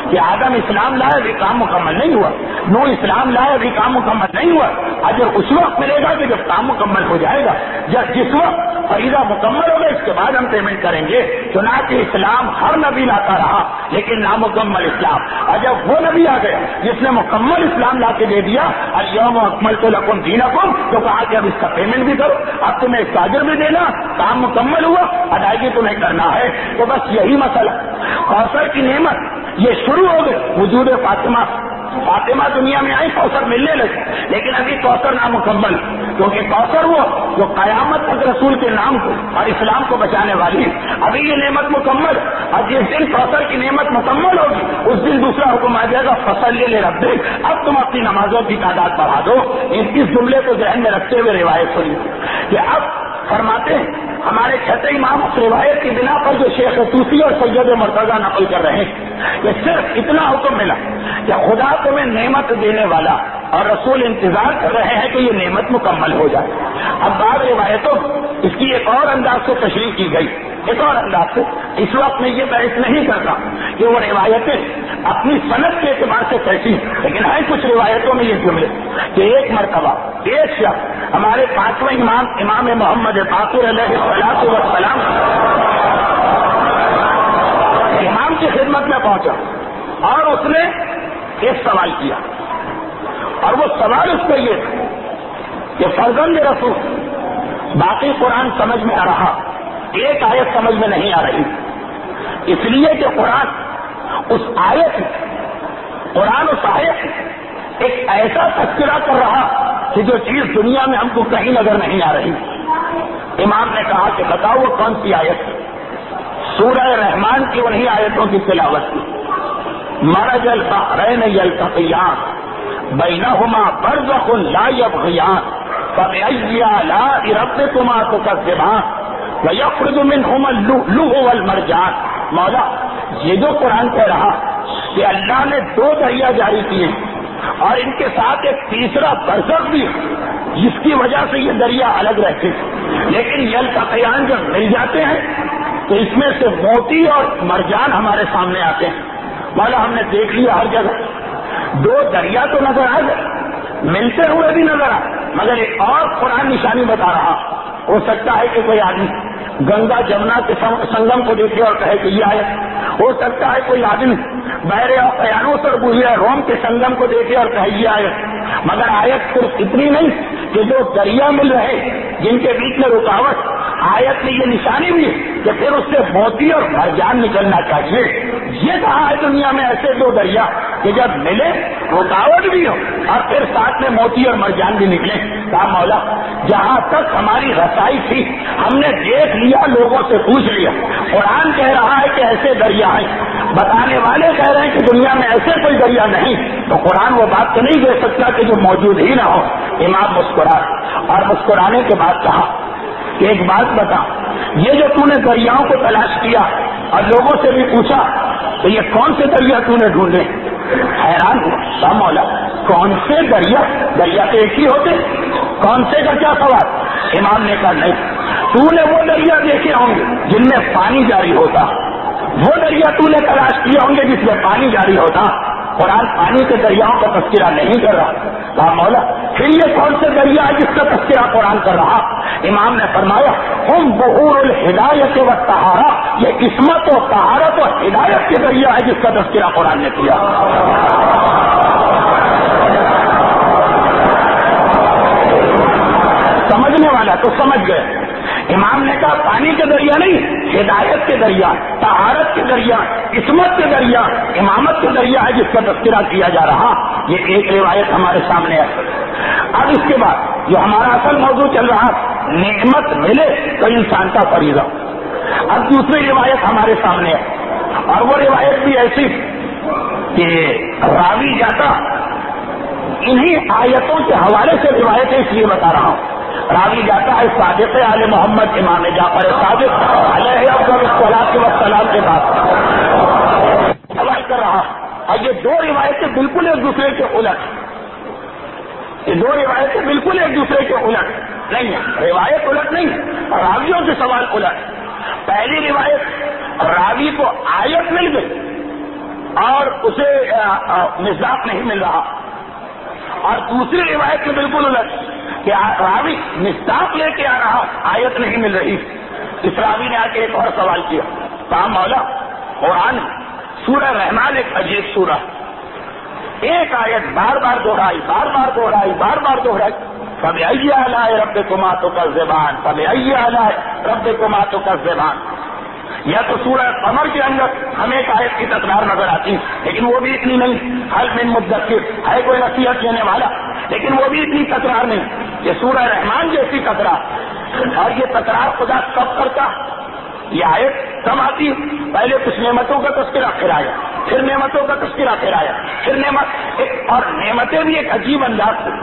Speaker 1: کہ آدم اسلام لائے ابھی کام مکمل نہیں ہوا، نوح اسلام لائے ابھی کام مکمل نہیں ہوا، اجر اس وقت ملے گا کہ جب کام مکمل ہو جائے گا، جس وقت فریضہ مکمل ہوگا اس کے بعد ہم پیمنٹ کریں گے۔ چنانچہ اسلام ہر نبی لاتا رہا لیکن نامکمل اسلام، اور جب وہ نبی آ گیا جس نے مکمل اسلام لا کے دے دیا الیوم اکملت لکم دینکم، تو کہا کہ اب اس کا پیمنٹ بھی کرو، اب تمہیں اس کا اجر بھی دینا، کام مکمل ہوا، ادائیگی تمہیں کرنا ہے۔ تو بس یہی مسئلہ، کوثر کی نعمت یہ شروع ہو گئی وجود فاطمہ دنیا میں آئی، کوثر ملنے لگی، لیکن ابھی کوثر نامکمل، کیونکہ کوثر وہ جو قیامت تک رسول کے نام کو اور اسلام کو بچانے والی، ابھی یہ نعمت مکمل، اور جس دن کوثر کی نعمت مکمل ہوگی اس دن دوسرا حکم آ جائے گا فصل لربک، اب تم اپنی نمازوں کی تعداد بڑھا دو۔ اس جملے کو ذہن میں رکھتے ہوئے روایت سنی کہ اب فرماتے ہیں ہمارے چھٹے امام اس روایت کی بنا پر جو شیخ طوسی اور سید مرتضیٰ نقل کر رہے ہیں کہ صرف اتنا حکم ملا کہ خدا تمہیں نعمت دینے والا اور رسول انتظار کر رہے ہیں کہ یہ نعمت مکمل ہو جائے۔ اب بعض روایتوں اس کی ایک اور انداز سے تشریح کی گئی، ایک اور انداز سے، اس وقت میں یہ بحث نہیں کرتا کہ وہ روایتیں اپنی صنعت کے اعتبار سے کیسی، لیکن ہے کچھ روایتوں میں یہ جملے کہ ایک مرتبہ ایک شخص ہمارے پانچویں امام محمد باقر علیہ الصلوۃ والسلام امام کی خدمت میں پہنچا اور اس نے ایک سوال کیا، اور وہ سوال اس کا یہ تھا کہ فرزند رسول باقی قرآن سمجھ میں آ رہا، ایک آیت سمجھ میں نہیں آ رہی، اس لیے کہ قرآن اس آیت ایک ایسا تذکرہ کر رہا کہ جو چیز دنیا میں ہم کو کہیں نظر نہیں آ رہی۔ امام نے کہا کہ بتاؤ وہ کون سی آیت؟ سورہ رحمان کی انہی آیتوں کی تلاوت کی، مرج البحرین یلتقیان بینہما برزخ لا یبغیان فبأی آلاء ربکما تکذبان ویخرج منہما اللؤلؤ والمرجان۔ مولا یہ جو قرآن کہہ رہا کہ اللہ نے 2 دریا جاری کیے اور ان کے ساتھ ایک تیسرا برزخ بھی جس کی وجہ سے یہ دریا الگ رہتے لیکن یلتقیان جب مل جاتے ہیں تو اس میں سے موتی اور مرجان ہمارے سامنے آتے ہیں۔ مولا ہم نے دیکھ لیا ہر جگہ 2 دریا تو نظر آ گئے، ملتے ہوئے بھی نظر آئے، مگر ایک اور قرآن نشانی بتا رہا، ہو سکتا ہے کہ کوئی آدمی گنگا جمنا کے سنگم کو دیکھے اور کہے کہ یہ آیت، ہو سکتا ہے کوئی آدمی بحر اوقیانوس اور بحیرہ روم کے سنگم کو دیکھے اور کہے یہ آیت، مگر آیت صرف اتنی نہیں کہ جو دریا مل رہے جن کے بیچ میں رکاوٹ، آیت میں یہ نشانی بھی کہ پھر اس سے موتی اور مرجان نکلنا چاہیے۔ یہ کہا ہے دنیا میں ایسے 2 دریا کہ جب ملے رکاوٹ بھی ہو اور پھر ساتھ میں موتی اور مرجان بھی نکلے۔ کہا مولا جہاں تک ہماری رسائی تھی ہم نے دیکھ لیا، لوگوں سے پوچھ لیا، قرآن کہہ رہا ہے کہ ایسے دریا ہیں، بتانے والے کہہ رہے ہیں کہ دنیا میں ایسے کوئی دریا نہیں، تو قرآن وہ بات تو نہیں کہہ سکتا کہ جو موجود ہی نہ ہو۔ امام مسکرا اور مسکرانے کے بعد کہا کہ ایک بات بتا، یہ جو تو نے دریاؤں کو تلاش کیا اور لوگوں سے بھی پوچھا تو یہ کون سے دریا تو نے ڈھونڈے؟ حیران ہوا، مولا کون سے دریا تو ایک ہی ہوتے، کون سے کا کیا سوال؟ امام نے کہا نہیں، تو نے وہ دریا دیکھے ہوں گے جن میں پانی جاری ہوتا، وہ دریا تو نے تلاش کیے ہوں گے جس میں پانی جاری ہوتا۔ قرآن پانی کے دریاؤں کا تذکرہ نہیں کر رہا۔ کہا مولا پھر یہ کون سے دریا ہے جس کا تذکرہ قرآن کر رہا؟ امام نے فرمایا ہم بحور الہدایت والطہارہ، یہ عصمت و طہارت و ہدایت کے دریا ہے جس کا تذکرہ قرآن نے کیا۔ سمجھنے والا تو سمجھ گئے۔ امام نے کہا پانی کے دریا نہیں، ہدایت کے دریا، طہارت کے دریا، عصمت کے دریا، امامت کے دریا ہے جس کا تذکرہ کیا جا رہا۔ یہ ایک روایت ہمارے سامنے ہے۔ اب اس کے بعد جو ہمارا اصل موضوع چل رہا، نعمت ملے تو انسان کا فریضہ، اب دوسری روایت ہمارے سامنے ہے، اور وہ روایت بھی ایسی کہ راوی جاتا، انہی آیتوں کے حوالے سے روایتیں اس لیے بتا رہا ہوں، راوی جاتا ہے صادق آل محمد امام جعفر صادق علیہ افضل الصلاۃ والسلام کے بعد سوال کر رہا، اور یہ 2 روایتیں بالکل ایک دوسرے کے الٹ، یہ 2 روایتیں بالکل ایک دوسرے کے الٹ نہیں ہے، روایت الٹ نہیں ہے، راویوں کے سوال الٹ۔ پہلی روایت راوی کو آیت مل گئی اور اسے مصداق نہیں مل رہا، اور دوسری روایت میں بالکل الٹ کہ راوی مصداق لے کے آ رہا، آیت نہیں مل رہی۔ اس راوی نے آ کے ایک اور سوال کیا، کہا مولا قرآن سورہ رحمان ایک عجیب سورہ، ایک آیت بار بار دہرائی، بار بار دہرائی، بار بار دہرائی، فَبِأَيِّ آلَاءِ رَبِّكُمَا تُكَذِّبَانِ فَبِأَيِّ آلَاءِ رَبِّكُمَا تُكَذِّبَانِ۔ یا تو سورہ قمر کے اندر ہمیں ایک آیت کی تکرار نظر آتی، لیکن وہ بھی اتنی نہیں، حل من مدکر ہے کوئی نصیحت دینے والا، لیکن وہ بھی اتنی تکرار نہیں۔ یہ سورہ رحمان جیسی تکرار، اور یہ تکرار خدا کب کرتا؟ یہ آیت کب آتی؟ پہلے کچھ نعمتوں کا تذکرہ، پھر آیا، پھر نعمتوں کا تذکرہ، پھر آیا، پھر نعمت، اور نعمتیں بھی ایک عجیب انداز سے۔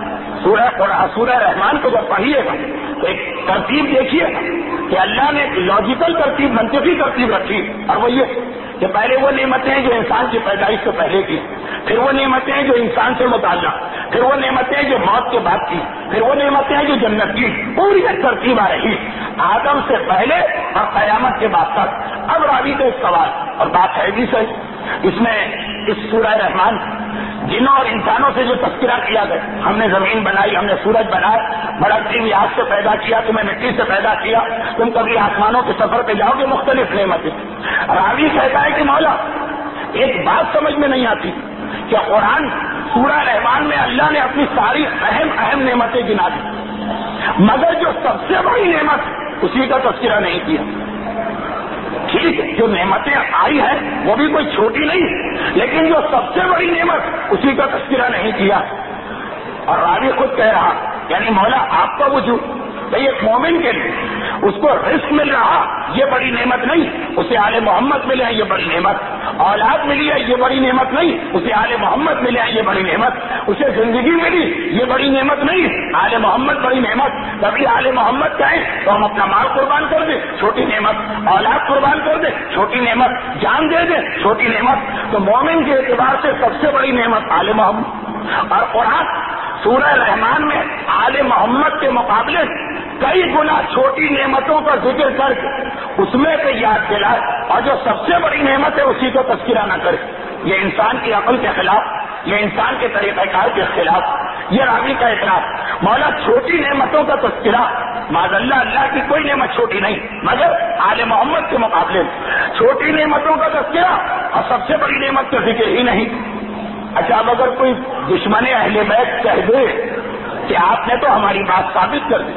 Speaker 1: سورہ رحمان کو جب پڑھیے گا تو ایک ترتیب دیکھیے گا کہ اللہ نے ایک لاجیکل ترتیب، منطقی ترتیب رکھی، اور وہ یہ کہ پہلے وہ نعمتیں ہیں جو انسان کی پیدائش سے پہلے کی، پھر وہ نعمتیں ہیں جو انسان سے متعلق، پھر وہ نعمتیں ہیں جو موت کے بعد کی، پھر وہ نعمتیں ہیں جو جنت کی، پوری ایک ترتیب آ رہی آدم سے پہلے اور قیامت کے بعد تک۔ اب راوی کا ایک سوال، اور بات ہے بھی صحیح، اس میں اس سورہ رحمان جنوں اور انسانوں سے جو تذکرہ کیا گیا، ہم نے زمین بنائی، ہم نے سورج بنایا، بھڑکتی ہوئی آگ سے پیدا کیا، تمہیں مٹی سے پیدا کیا، تم کبھی آسمانوں کے سفر پہ جاؤ گے، مختلف نعمتیں۔ راوی کہتا ہے کہ مولا ایک بات سمجھ میں نہیں آتی کہ قرآن سورہ رحمان میں اللہ نے اپنی ساری اہم نعمتیں گنا دی، مگر جو سب سے بڑی نعمت اسی کا تذکرہ نہیں کیا۔ ٹھیک ہے، جو نعمتیں آئی ہیں وہ بھی کوئی چھوٹی نہیں، لیکن جو سب سے بڑی نعمت اسی کا تذکرہ نہیں کیا۔ اور راوی خود کہہ رہا، یعنی مولا آپ کا وجود بھئی ایک مومن کے لیے اس کو رزق مل رہا یہ بڑی نعمت نہیں، اسے آل محمد ملے ہیں یہ بڑی نعمت، اولاد ملی ہے یہ بڑی نعمت نہیں، اسے آل محمد ملے ہیں یہ بڑی نعمت، اسے زندگی ملی یہ بڑی نعمت نہیں، آل محمد بڑی نعمت۔ کبھی آل محمد کہیں تو ہم اپنا مال قربان کر دیں، چھوٹی نعمت، اولاد قربان کر دیں، چھوٹی نعمت، جان دے دیں، چھوٹی نعمت۔ تو مومن کے اعتبار سے سب سے بڑی نعمت آل محمد، اور قرآن سورہ رحمان میں آل محمد کے مقابلے کئی گنا چھوٹی نعمتوں کا ذکر کر کے اس میں سے یاد دلائے، اور جو سب سے بڑی نعمت ہے اسی کو تذکرہ نہ کرے، یہ انسان کی عقل کے خلاف، یہ انسان کے طریقہ کار کے خلاف، یہ راوی کا اعتراض۔ مولا چھوٹی نعمتوں کا تذکرہ، معاذ اللہ کی کوئی نعمت چھوٹی نہیں، مگر آل محمد کے مقابلے چھوٹی نعمتوں کا تذکرہ اور سب سے بڑی نعمت کا ذکر ہی نہیں۔ اچھا، اب اگر کوئی دشمن اہل بیت کہہ دے کہ آپ نے تو ہماری بات ثابت کر دی،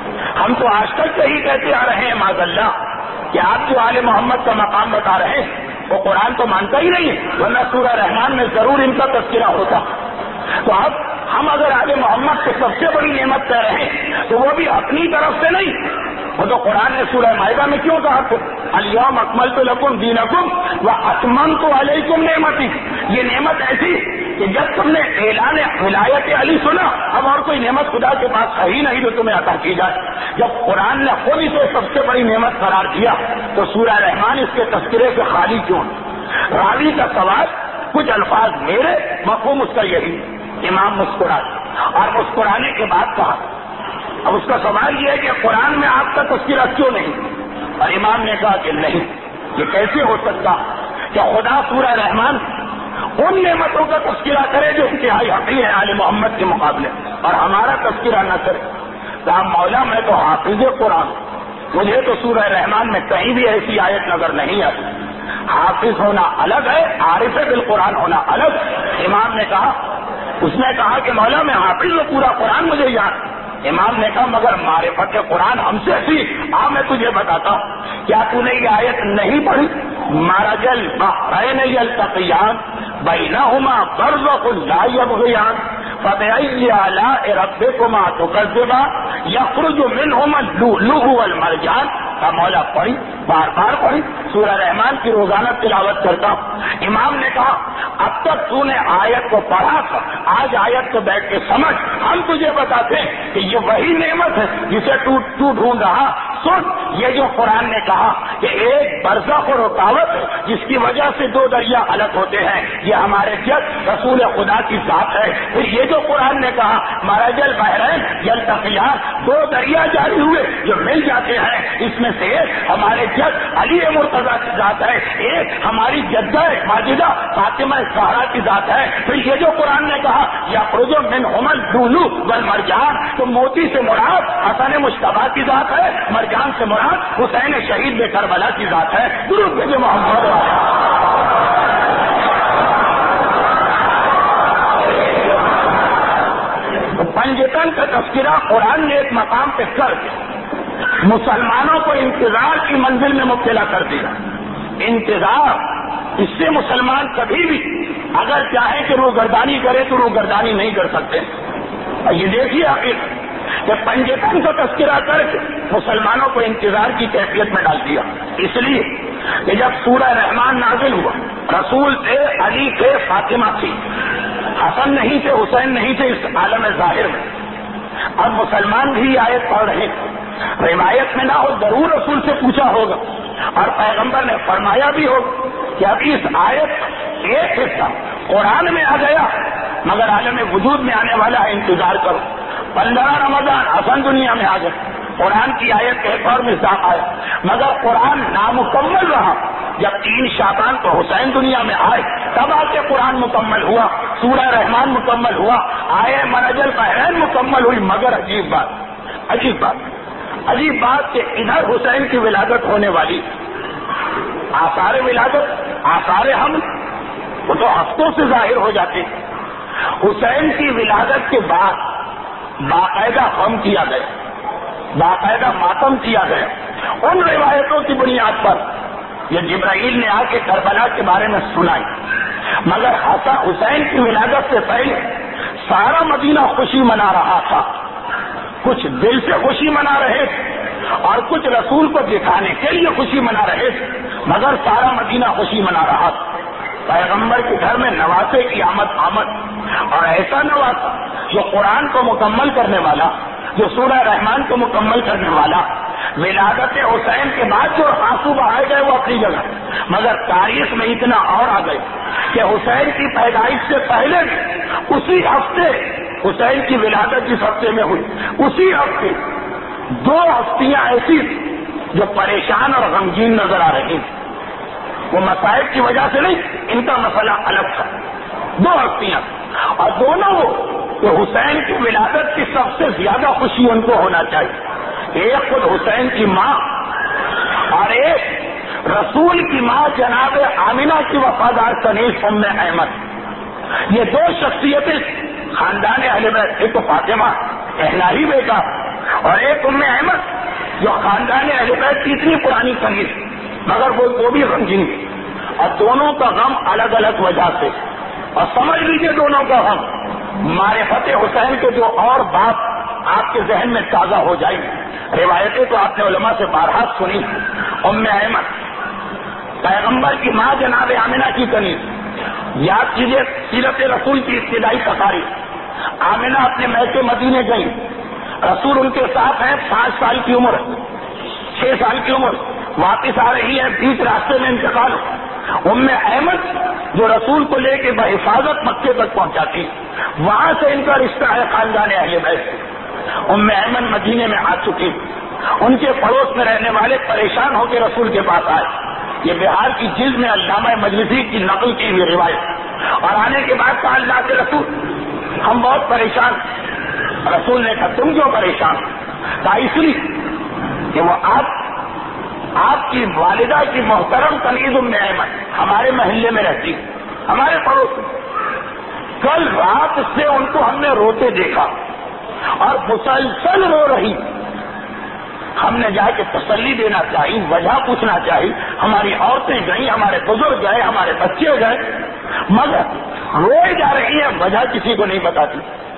Speaker 1: ہم تو آج تک یہی کہتے آ رہے ہیں معاذ اللہ کہ آپ جو آل محمد کا مقام بتا رہے ہیں وہ قرآن تو مانتا ہی نہیں ہے، ورنہ سورہ رحمان میں ضرور ان کا تذکرہ ہوتا۔ تو اب ہم اگر آل محمد کو سب سے بڑی نعمت کہہ رہے ہیں تو وہ بھی اپنی طرف سے نہیں، وہ تو قرآن نے سورہ مائدہ میں کیوں کہا تھا الیوم اکملت لکم دینکم واتممت علیکم نعمتی، یہ نعمت ایسی کہ جب تم نے اعلان ولایت علی سنا اب اور کوئی نعمت خدا کے پاس ہے ہی نہیں جو تمہیں عطا کی جائے۔ جب قرآن نے خود اسے سب سے بڑی نعمت قرار دیا تو سورہ رحمان اس کے تذکرے سے خالی کیوں؟ راوی کا سوال، کچھ الفاظ میرے، مفہوم اس کا یہی۔ امام مسکرا اور مسکرانے کے بعد کہا، اب اس کا سوال یہ ہے کہ قرآن میں آپ کا تذکرہ کیوں نہیں؟ اور امام نے کہا کہ نہیں، یہ کیسے ہو سکتا کہ خدا سورہ رحمان ان نعمتوں کا تذکرہ کرے جو انتہائی حقیر ہے آل محمد کے مقابلے، اور ہمارا تذکرہ نہ کرے۔ کہا مولا میں تو حافظ قرآن، مجھے تو سورہ رحمان میں کہیں بھی ایسی آیت نظر نہیں آتی۔ حافظ ہونا الگ ہے، عارف بالقرآن ہونا الگ۔ امام نے کہا، اس نے کہا کہ مولا میں حافظ ہوں، پورا قرآن مجھے یاد۔ امام نے کہا مگر معرفت قرآن ہم سے سیکھ، میں تجھے بتاتا ہوں، کیا تو نے یہ آیت نہیں پڑھی؟ مرج البحرین یلتقیان بینہما برزخ لا یبغیان فبأی آلاء ربکما تکذبان یخرج منہما اللؤلؤ والمرجان۔ کا مولا پڑھی، بار بار پڑھی، سورہ رحمان کی روزانہ تلاوت کرتا ہوں۔ امام نے کہا اب تک تو نے آیت کو پڑھا تھا، آج آیت کو بیٹھ کے سمجھ، ہم تجھے بتاتے ہیں کہ یہ وہی نعمت ہے جسے تو ڈھونڈ رہا۔ سن، یہ جو قرآن نے کہا کہ ایک برزخ اور رکاوٹ ہے جس کی وجہ سے دو دریا الگ ہوتے ہیں، یہ ہمارے جد رسول خدا کی ذات ہے۔ پھر یہ جو قرآن نے کہا مرج البحرین یلتقیان، دو دریا جاری ہوئے جو مل جاتے ہیں، اس میں سے ایک ہمارے جد علی مرتضیٰ کی ذات ہے، ایک ہماری جدہ ماجدہ فاطمہ زہرا کی ذات ہے۔ پھر یہ جو قرآن نے کہا یخرج منہما اللؤلؤ والمرجان، تو موتی سے مراد حسن مجتبیٰ کی ذات ہے، مرجان سے مراد حسین شہید بے کربلا کی ذات ہے۔ درود بھیجو محمد۔ پنجتن کا تذکرہ قرآن نے ایک مقام پہ کر کے مسلمانوں کو انتظار کی منزل میں مبتلا کر دیا۔ انتظار، اس سے مسلمان کبھی بھی اگر چاہے کہ روگردانی کرے تو روگردانی نہیں کر سکتے۔ یہ دیکھیے حقیقت کہ پنجتن کا تذکرہ کر کے مسلمانوں کو انتظار کی کیفیت میں ڈال دیا، اس لیے کہ جب سورہ رحمان نازل ہوا، رسول تھے، علی تھے، فاطمہ تھی، حسن نہیں تھے، حسین نہیں تھے اس عالم ظاہر میں، اور مسلمان بھی آیت پڑھ رہے تھے۔ روایت میں نہ ہو، ضرور رسول سے پوچھا ہوگا اور پیغمبر نے فرمایا بھی ہوگا کہ ابھی اس آیت ایک حصہ قرآن میں آ گیا مگر عالم وجود میں آنے والا ہے، انتظار کرو۔ 15 رمضان حسن دنیا میں آ گئے، قرآن کی آیت کے ایک اور مصداق آیا، مگر قرآن نامکمل رہا۔ جب 3 شعبان کو حسین دنیا میں آئے تب آ کے قرآن مکمل ہوا، سورہ رحمان مکمل ہوا، آئے مرج البحرین مکمل ہوئی۔ مگر عجیب بات کہ ادھر حسین کی ولادت ہونے والی، آثار ولادت، آثار حمل وہ تو ہفتوں سے ظاہر ہو جاتے۔ حسین کی ولادت کے بعد باقاعدہ غم کیا گیا، باقاعدہ ماتم کیا گیا۔ ان روایتوں کی بنیاد پر یہ جبرائیل نے آ کے کربلا کے بارے میں سنائی، مگر حسین کی ولادت سے پہلے سارا مدینہ خوشی منا رہا تھا۔ کچھ دل سے خوشی منا رہے تھے اور کچھ رسول کو دکھانے کے لیے خوشی منا رہے تھے، مگر سارا مدینہ خوشی منا رہا تھا۔ پیغمبر کے گھر میں نواسے کی آمد اور ایسا نواسا جو قرآن کو مکمل کرنے والا، جو سورہ رحمان کو مکمل کرنے والا۔ ولادت حسین کے بعد جو آنسو بہائے گئے وہ اپنی جگہ، مگر تاریخ میں اتنا اور آ گئے کہ حسین کی پیدائش سے پہلے اسی ہفتے، حسین کی ولادت جس ہفتے میں ہوئی اسی ہفتے 2 ہستیاں ایسی جو پریشان اور غمگین نظر آ رہی تھیں۔ وہ مسائل کی وجہ سے نہیں، ان کا مسئلہ الگ تھا۔ 2 ہستیاں اور دونوں وہ کہ حسین کی ولادت کی سب سے زیادہ خوشی ان کو ہونا چاہیے۔ ایک خود حسین کی ماں اور ایک رسول کی ماں جناب آمنہ کی وفادار کنیز ام احمد۔ یہ 2 شخصیتیں خاندان اہل بیت، ایک تو فاطمہ الہی بیٹا اور ایک ام احمد جو خاندان اہل بیت کی اتنی پرانی کنیز، مگر وہ بھی غمگین تھی، اور دونوں کا غم الگ الگ وجہ سے۔ اور سمجھ لیجیے دونوں کا غم معرفت حسین کے جو اور بات آپ کے ذہن میں تازہ ہو جائیں گی۔ روایتیں تو آپ نے علماء سے بارہا سنی۔ ام احمد پیغمبر کی ماں جناب آمنہ کی کنیز، یاد کیجیے سیرت رسول کی ابتدائی تقاریر۔ آمنہ اپنے میکے مدینے گئی، رسول ان کے ساتھ ہیں، 5 سال کی عمر، 6 سال کی عمر، واپس آ رہی ہے، بیچ راستے میں انتقال۔ ام احمد جو رسول کو لے کے بحفاظت مکے تک پہنچاتی، وہاں سے ان کا رشتہ ہے خاندان اہل بیت سے۔ ام احمد مدینے میں آ چکی، ان کے پڑوس میں رہنے والے پریشان ہو کے رسول کے پاس آئے۔ یہ بہار کی جلد میں علامہ مجلسی کی نقل کی ہوئی روایت، اور آنے کے بعد کہا اللہ کے رسول ہم بہت پریشان۔ رسول نے کہا تم کیوں پریشان؟ کہا اس لیے کہ وہ آپ کی والدہ کی محترم کنیز ام احمد ہمارے محلے میں رہتی، ہمارے پڑوس میں۔ کل رات سے ان کو ہم نے روتے دیکھا اور مسلسل رو رہی۔ ہم نے جا کے تسلی دینا چاہیے، وجہ پوچھنا چاہیے، ہماری عورتیں گئیں، ہمارے بزرگ گئے، ہمارے بچے گئے، مگر روئے جا رہی ہیں، وجہ کسی کو نہیں بتاتی۔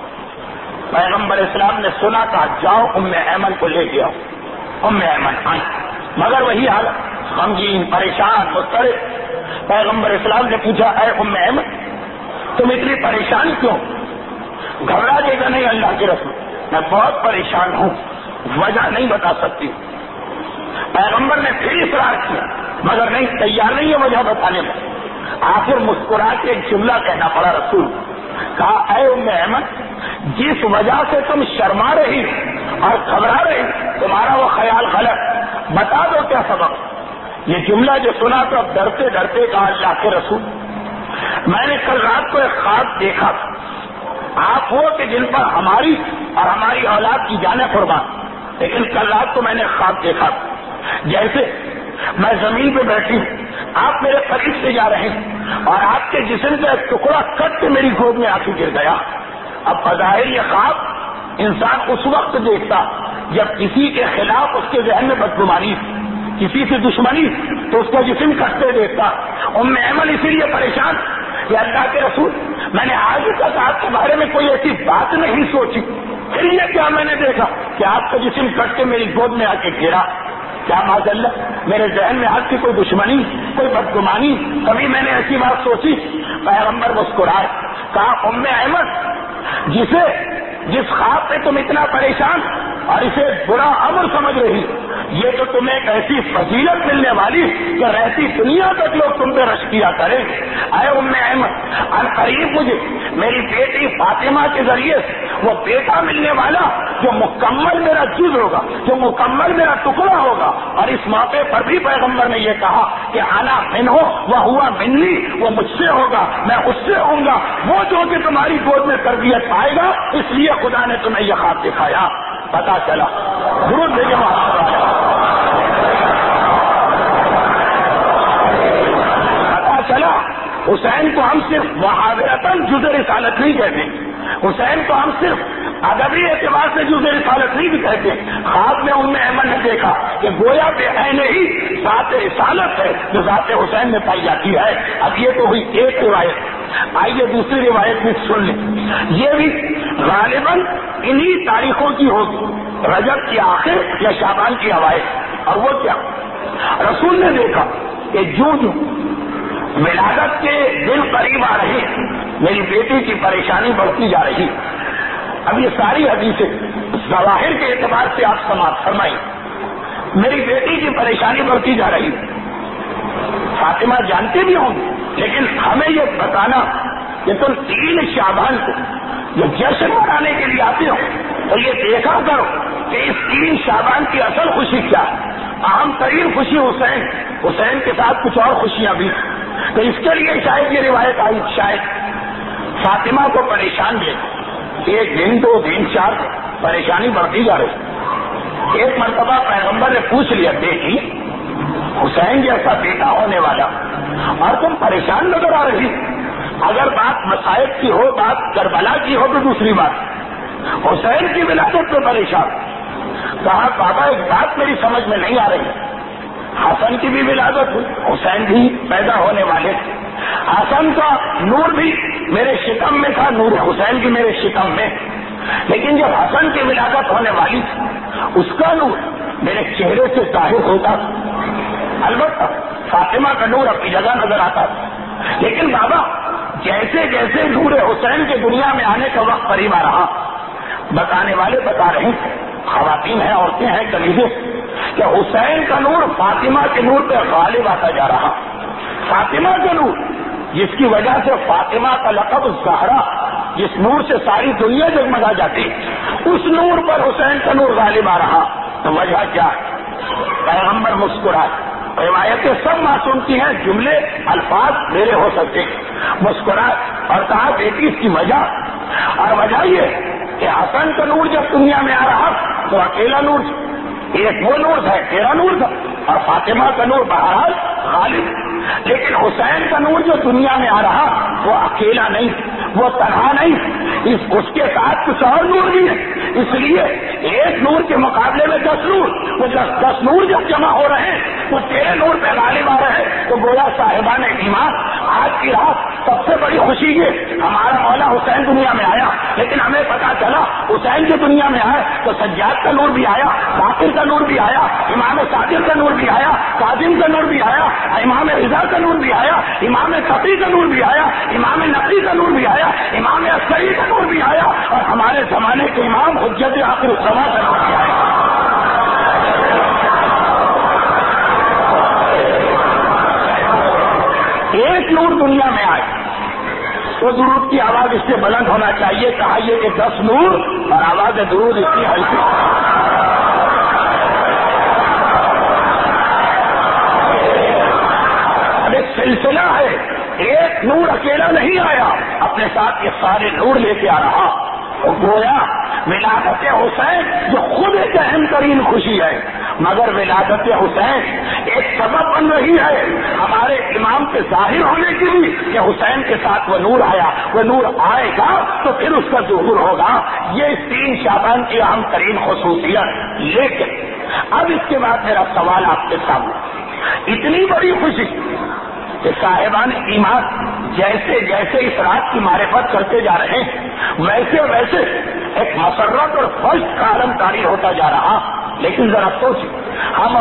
Speaker 1: پیغمبر اسلام نے سنا، کہا جاؤ ام احمد کو لے کے آؤ۔ ام احمد آئی، مگر وہی حالت، غمگین، پریشان، مضطرب۔ پیغمبر اسلام نے پوچھا اے ام احمد تم اتنی پریشان کیوں؟ گھبرا دے گا نہیں اللہ کے رسول، میں بہت پریشان ہوں، وجہ نہیں بتا سکتی۔ پیغمبر نے پھر اصرار کیا، مگر نہیں، تیار نہیں ہے وجہ بتانے میں۔ آخر مسکرا کے ایک جملہ کہنا پڑا رسول، کہا اے ام احمد جس وجہ سے تم شرما رہی اور گھبرا رہی تمہارا وہ خیال غلط، بتا دو کیا سبب؟ یہ جملہ جو سنا تو اب ڈرتے ڈرتے کہا اللہ کے رسول میں نے کل رات کو ایک خواب دیکھا تھا، آپ وہ کہ جن پر ہماری اور ہماری اولاد کی جانیں قربان، لیکن کل رات کو میں نے خواب دیکھا تھا جیسے میں زمین پہ بیٹھی ہوں، آپ میرے قریب سے جا رہے ہیں اور آپ کے جسم کا ایک ٹکڑا کٹ کے میری گود میں آ کے گر گیا۔ اب بظاہر یہ خواب انسان اس وقت دیکھتا جب کسی کے خلاف اس کے ذہن میں بدگمانی، کسی سے دشمنی، تو اس کا جسم کٹتے دیکھتا۔ ایمن اسی لیے پریشان کہ اللہ کے رسول میں نے آج تک آپ کے بارے میں کوئی ایسی بات نہیں سوچی، پھر یہ کیا میں نے دیکھا کہ آپ کا جسم کٹ کے میری گود میں آ کے گرا؟ کیا معاذ اللہ میرے ذہن میں آپ کی کوئی دشمنی، کوئی بدگمانی، کبھی میں نے ایسی بات سوچی؟ پیغمبر مسکرائے، کہا ایمن جس خواب پہ تم اتنا پریشان اور اسے برا امر سمجھ رہی، یہ تو تمہیں ایک ایسی فضیلت ملنے والی کہ رہتی دنیا تک لوگ تم پہ رش کیا کریں۔ اے ایمن ان قریب مجھے میری بیٹی فاطمہ کے ذریعے وہ بیٹا ملنے والا جو مکمل میرا جز ہوگا، جو مکمل میرا ٹکڑا ہوگا۔ اور اس موقع پر بھی پیغمبر نے یہ کہا کہ انا منہ وہ ہوا منی، وہ مجھ سے ہوگا میں اس سے ہوں گا، وہ جو کہ تمہاری گود میں تربیت پائے گا، اس لیے خدا نے تمہیں یہ خواب دکھایا۔ پتا چلا ضرور بھیجے پتا چلا حسین کو ہم صرف محاورتاً جز رسالت نہیں کہتے، حسین کو ہم صرف ادبی اعتبار سے جز رسالت نہیں کہتے۔ خواب میں ایمن نے دیکھا کہ گویا بے عین ہی ذات رسالت ہے جو ذات حسین میں پائی جاتی ہے۔ اب یہ تو ہوئی ایک روایت، آئیے دوسری روایت بھی سن لیں۔ یہ بھی غالباً انہی تاریخوں کی ہوگی، رجب کی آخر یا شعبان کی اوائل۔ اور وہ کیا؟ رسول نے دیکھا کہ جو ولادت کے دن قریب آ رہے میری بیٹی کی پریشانی بڑھتی جا رہی۔ اب یہ ساری حدیثیں ظواہر کے اعتبار سے آپ سماعت فرمائیں، میری بیٹی کی پریشانی بڑھتی جا رہی۔ فاطمہ جانتے بھی ہوں گے، لیکن ہمیں یہ بتانا کہ تم 3 شعبان کو جو جشن منانے کے لیے آتے ہو تو یہ دیکھا کرو کہ اس 3 شعبان کی اصل خوشی کیا ہے۔ اہم ترین خوشی حسین کے ساتھ کچھ اور خوشیاں بھی، تو اس کے لیے شاید یہ روایت آئی، شاید فاطمہ کو پریشان دیکھ 1 دن 2 دن 4 پریشانی بڑھتی جا رہی۔ ایک مرتبہ پیغمبر نے پوچھ لیا، دیکھی حسین جیسا بیٹا ہونے والا اور تم پریشان نظر آ رہی۔ اگر بات مصائب کی ہو، بات کربلا کی ہو تو دوسری بات، حسین کی ولادت پہ پریشان۔ کہا بابا ایک بات میری سمجھ میں نہیں آ رہی، حسن کی بھی ولادت ہوئی، حسین بھی پیدا ہونے والے تھے، حسن کا نور بھی میرے شکم میں تھا، نور حسین بھی میرے شکم میں، لیکن جب حسن کی ولادت ہونے والی تھی اس کا نور میرے چہرے سے ظاہر ہوتا تھا، البتہ فاطمہ کا نور اپنی جگہ نظر آتا تھا۔ لیکن بابا جیسے جیسے نور حسین کے دنیا میں آنے کا وقت قریب آ رہا، بتانے والے بتا رہے ہیں، خواتین ہیں، عورتیں ہیں، کنیزیں، کہ حسین کا نور فاطمہ کے نور پہ غالب آتا جا رہا۔ فاطمہ کا نور جس کی وجہ سے فاطمہ کا لقب زہرا، جس نور سے ساری دنیا جگمگا جاتی، اس نور پر حسین کا نور غالب آ رہا۔ تو وجہ کیا ہے؟ پیغمبر مسکرائے، روایتیں سب معصوم کی ہیں، جملے الفاظ میرے ہو سکتے، مسکرائے اور کہا بیٹی اس کی وجہ، اور وجہ یہ کہ حسن کا نور جب دنیا میں آ رہا تو اکیلا نور، ایک وہ نور تھا، تیرا نور تھا، اور فاطمہ کا نور بہرحال غالب، لیکن حسین کا نور جو دنیا میں آ رہا وہ اکیلا نہیں، وہ تنہا نہیں، اس کے ساتھ کچھ اور نور بھی ہے، اس لیے ایک نور کے مقابلے میں 10 نور، وہ 10 نور جب جمع ہو رہے ہیں وہ تیرے نور پہ غالب آ رہے ہیں۔ تو گویا صاحبان ایمان آج کی رات سب سے بڑی خوشی یہ ہمارا مولا حسین دنیا میں آیا، لیکن ہمیں پتا چلا حسین جو دنیا میں آئے تو سجاد کا نور بھی آیا، باقر کا نور بھی آیا، امام صادق کا نور بھی آیا، کاظم کا نور بھی آیا، امام رضا کا نور بھی آیا، امام تقی کا نور بھی آیا، امام نقی کا نور بھی آیا، امام عسکری کا نور بھی آیا، اور ہمارے زمانے کے امام حجت آخر الزمان کا نور بھی آیا۔ ایک نور دنیا میں آئے، تو درود کی آواز اس سے بلند ہونا چاہیے. کہا یہ کہ 10 نور اور آواز درود اتنی ہلکی. اب ایک سلسلہ ہے, ایک نور اکیلا نہیں آیا, اپنے ساتھ یہ سارے نور لے کے آ رہا. گویا ولادت حسین جو خود ایک اہم ترین خوشی ہے, مگر ولادت حسین ایک سبب بن رہی ہے ہمارے امام کے ظاہر ہونے کی بھی, کہ حسین کے ساتھ وہ نور آیا, وہ نور آئے گا تو پھر اس کا ظہور ہوگا. یہ 3 شعبان کی اہم ترین خصوصیت. لیکن اب اس کے بعد میرا سوال آپ کے سامنے, اتنی بڑی خوشی کہ صاحبان ایمان جیسے جیسے اس رات کی معرفت کرتے جا رہے ہیں, ویسے ویسے ایک مسرت اور فخر کا عالم طاری ہوتا جا رہا. لیکن ذرا سوچیں, ہم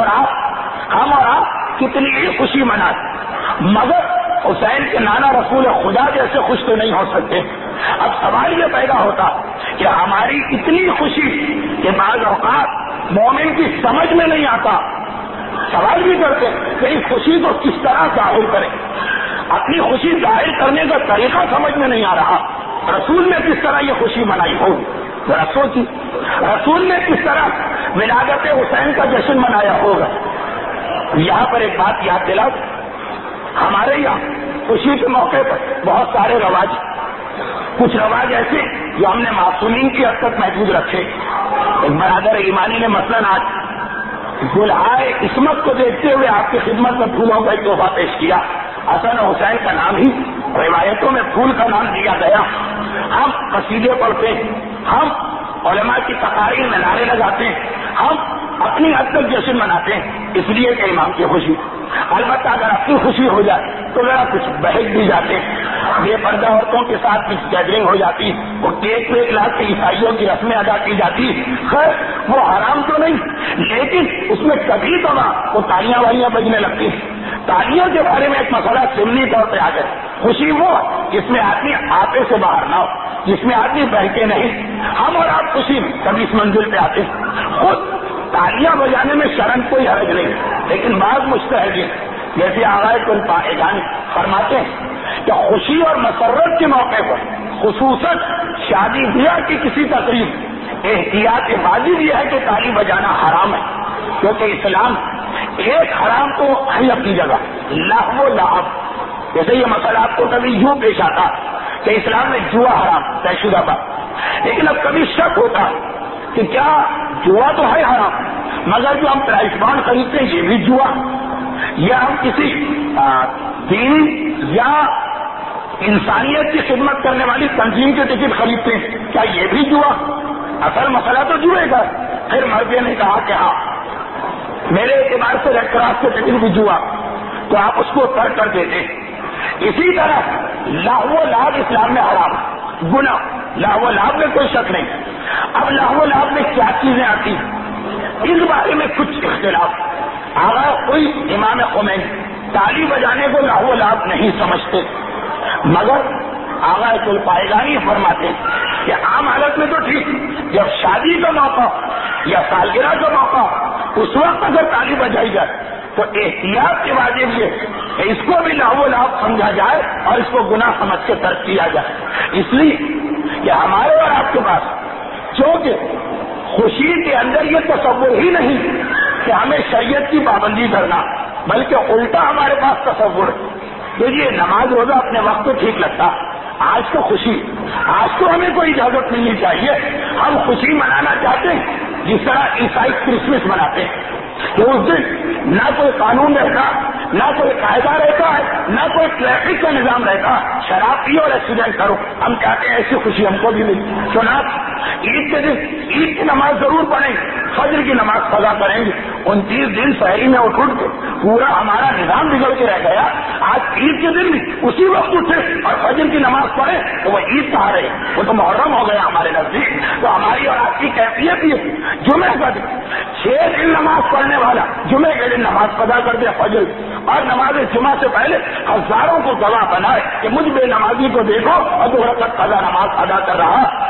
Speaker 1: اور آپ کتنی ہی خوشی مناتے, مگر حسین کے نانا رسول خدا جیسے خوش تو نہیں ہو سکتے. اب سوال یہ پیدا ہوتا کہ ہماری اتنی خوشی کہ بعض اوقات مومن کی سمجھ میں نہیں آتا. سوال بھی کرتے کہ اس خوشی کو کس طرح ظاہر کریں. اپنی خوشی ظاہر کرنے کا طریقہ سمجھ میں نہیں آ رہا. رسول نے کس طرح یہ خوشی منائی ہوگی, ذرا سوچی. رسول نے کس طرح ولادت حسین کا جشن منایا ہوگا. یہاں پر ایک بات یاد دلا, ہمارے یہاں خوشی کے موقع پر بہت سارے رواج, کچھ رواج ایسے جو ہم نے معصومین کی حد تک محدود رکھے. ایک برادر ایمانی نے مثلاً آج دلہائے عصمت کو دیکھتے ہوئے آپ کی خدمت میں پھولوں کا ایک تحفہ پیش کیا. حسن حسین کا نام ہی روایتوں میں پھول کا نام دیا گیا. ہم قصیدے پڑھتے ہیں, ہم علماء کی تقاریر میں نعرے لگاتے ہیں, ہم اپنی حد تک جشن مناتے ہیں اس لیے کہ امام کی خوشی. البتہ اگر اپنی خوشی ہو جائے تو ذرا کچھ بہک بھی جاتے ہیں. بے پردہ عورتوں کے ساتھ کچھ گیدرنگ ہو جاتی, وہ کیک ویک لا کے عیسائیوں کی رسمیں ادا کی جاتی. خیر وہ حرام تو نہیں, لیکن اس میں کبھی تو نہ وہ تالیاں والیاں بجنے لگتی. تالیوں کے بارے میں ایک مسئلہ ضمنی طور پہ آ گیا. خوشی وہ جس میں آدمی آپے سے باہر نہ ہو, جس میں آدمی بہکے نہیں. ہم اور آپ خوشی کبھی اس منزل پہ آتے ہیں. خود تالیاں بجانے میں شرم کوئی حرج نہیں, لیکن بعض مجتہدین جیسے آغائے کل پاکستانی فرماتے ہیں کہ خوشی اور مسرت کے موقع پر, خصوصاً شادی بیاہ کی کسی تقریب, احتیاط واجب یہ ہے کہ تالی بجانا حرام ہے. کیونکہ اسلام ایک حرام تو ہے اپنی جگہ, لہو و لعب. جیسے یہ مسئلہ آپ کو کبھی یوں پیش آتا کہ اسلام میں جوا حرام, طے شدہ بات, لیکن اب کبھی شک ہوتا کہ کیا جوا تو ہے حرام, مگر جو ہم پرائز بانڈ خریدتے ہیں یہ بھی جوا, یا ہم کسی دین یا انسانیت کی خدمت کرنے والی تنظیم کے ٹکٹ خریدتے ہیں, کیا یہ بھی جوا؟ اصل مسئلہ تو جوئے گا. پھر مرضی نے کہا کہ ہاں میرے اعتبار سے ریڈ کراس کے ٹکٹ بھی جوا, تو آپ اس کو ترک کر دیتے. اسی طرح لہو و لعب اسلام میں حرام, گناہ. لہو و لعب میں کوئی شک نہیں. اب لہو و لعب میں کیا چیزیں آتی ہیں اس بارے میں کچھ اختلاف. اگر کوئی امام خمینی تالی بجانے کو لہو و لعب نہیں سمجھتے, مگر آغا کل پائیگانی فرماتے کہ عام حالت میں تو ٹھیک, جب شادی کا موقع یا سالگرہ کا موقع اس وقت اگر تالی بجائی جائے تو احتیاط کے واجب یہ کہ اس کو بھی لہو و لعب سمجھا جائے اور اس کو گناہ سمجھ کے ترک کیا جائے. اس لیے کہ ہمارے اور آپ کے پاس چونکہ خوشی کے اندر یہ تصور ہی نہیں کہ ہمیں شریعت کی پابندی کرنا, بلکہ الٹا ہمارے پاس تصور کہ یہ نماز روزہ اپنے وقت تو ٹھیک لگتا, آج تو خوشی, آج تو ہمیں کوئی اجازت ملنی چاہیے. ہم خوشی منانا چاہتے ہیں جس طرح عیسائی کرسمس مناتے ہیں, کہ اس دن نہ کوئی قانون رہتا, نہ کوئی قاعدہ رہتا ہے, نہ کوئی ٹریفک کا نظام رہتا. شراب پیو اور ایکسیڈنٹ کرو. ہم چاہتے ہیں ایسی خوشی ہم کو بھی ملی. چنانچہ عید کے دن عید کی نماز ضرور پڑھیں گے, فجر کی نماز قضا کریں گے. 29 دن سحری میں اٹھ کے پورا ہمارا نظام بگڑ کے رہ گیا. آج عید کے دن بھی اسی وقت اٹھے اور فجر کی نماز پڑھے تو وہ عید کہا رہے, وہ تو محرم ہو گیا ہمارے نزدیک. تو ہماری اور آپ کی کیفیت یہ جمعہ کا دن 6 دن نماز پڑھنے والا جمعے کے دن نماز قضا کر دے فجر, اور نماز جمعہ سے پہلے ہزاروں کو گواہ بنائے کہ مجھ بے نمازی کو دیکھو اور 2 رکعت قضا نماز ادا کر رہا.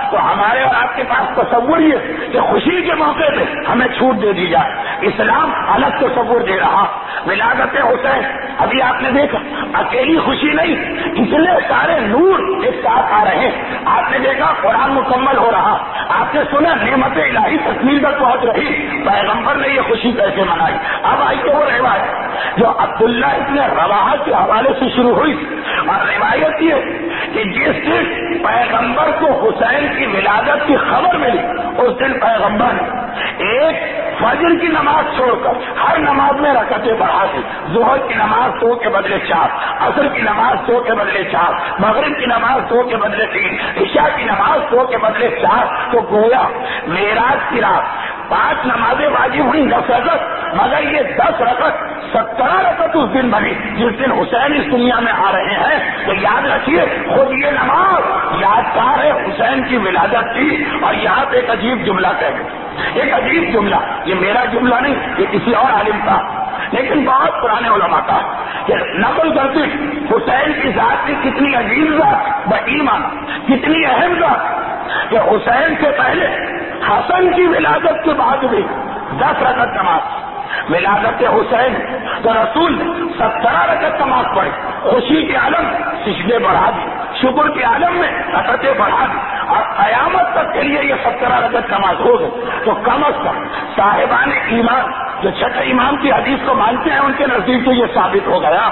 Speaker 1: تو ہمارے اور آپ کے پاس تصور یہ کہ خوشی کے موقع پہ ہمیں چھوٹ دے دی جائے. اسلام الگ تصور دے رہا. ولادت حسین ابھی آپ نے دیکھا اکیلی خوشی نہیں, اتنے سارے نور ایک ساتھ آ رہے ہیں. آپ نے دیکھا قرآن مکمل ہو رہا, آپ نے سنا نعمت الہی تکمیل تک پہنچ رہی, پیغمبر نے یہ خوشی کیسے منائی. اب آئی تو وہ روایت جو عبداللہ ابن رواحہ کے حوالے سے شروع ہوئی, اور روایت یہ کہ جس دن پیغمبر کو حسین کی ولادت کی خبر ملی اس دن پیغمبر نے ایک فجر کی نماز چھوڑ کر ہر نماز میں رکعتیں بڑھا دی. ظہر کی نماز 2 کے بدلے 4, عصر کی نماز 2 کے بدلے 4, مغرب کی نماز 2 کے بدلے 3, عشاء کی نماز 2 کے بدلے 4. تو گویا معراج کی رات 5 نمازیں واجب ہوئی 10 رکعت, مگر یہ 10 رکعت 17 رکعت اس دن بنی جس دن حسین اس دنیا میں آ رہے ہیں. تو یاد رکھیے خود یہ نماز یادگار ہے حسین کی ولادت کی. اور یہاں پہ ایک عجیب جملہ کہہ گئے, ایک عجیب جملہ, یہ میرا جملہ نہیں, یہ کسی اور عالم کا لیکن بہت پرانے علماء کا, کہ نقل کرتے حسین کی ذات کی کتنی عجیب ذات بایمان, کتنی اہم ذات کہ حسین سے پہلے حسن کی ولادت کے بعد بھی 10 رکعت نماز. ولادت حسین تو رسول نے 17 رکعت نماز پڑھی, خوشی کے عالم سجدے بڑھا دی, شکر کے عالم میں رکعتیں بڑھا دی, اور قیامت تک کے لیے یہ 17 رکعت نماز ہو گئی. تو کم از کم صاحبان ایمان جو چھٹے امام کی حدیث کو مانتے ہیں ان کے نزدیک تو یہ ثابت ہو گیا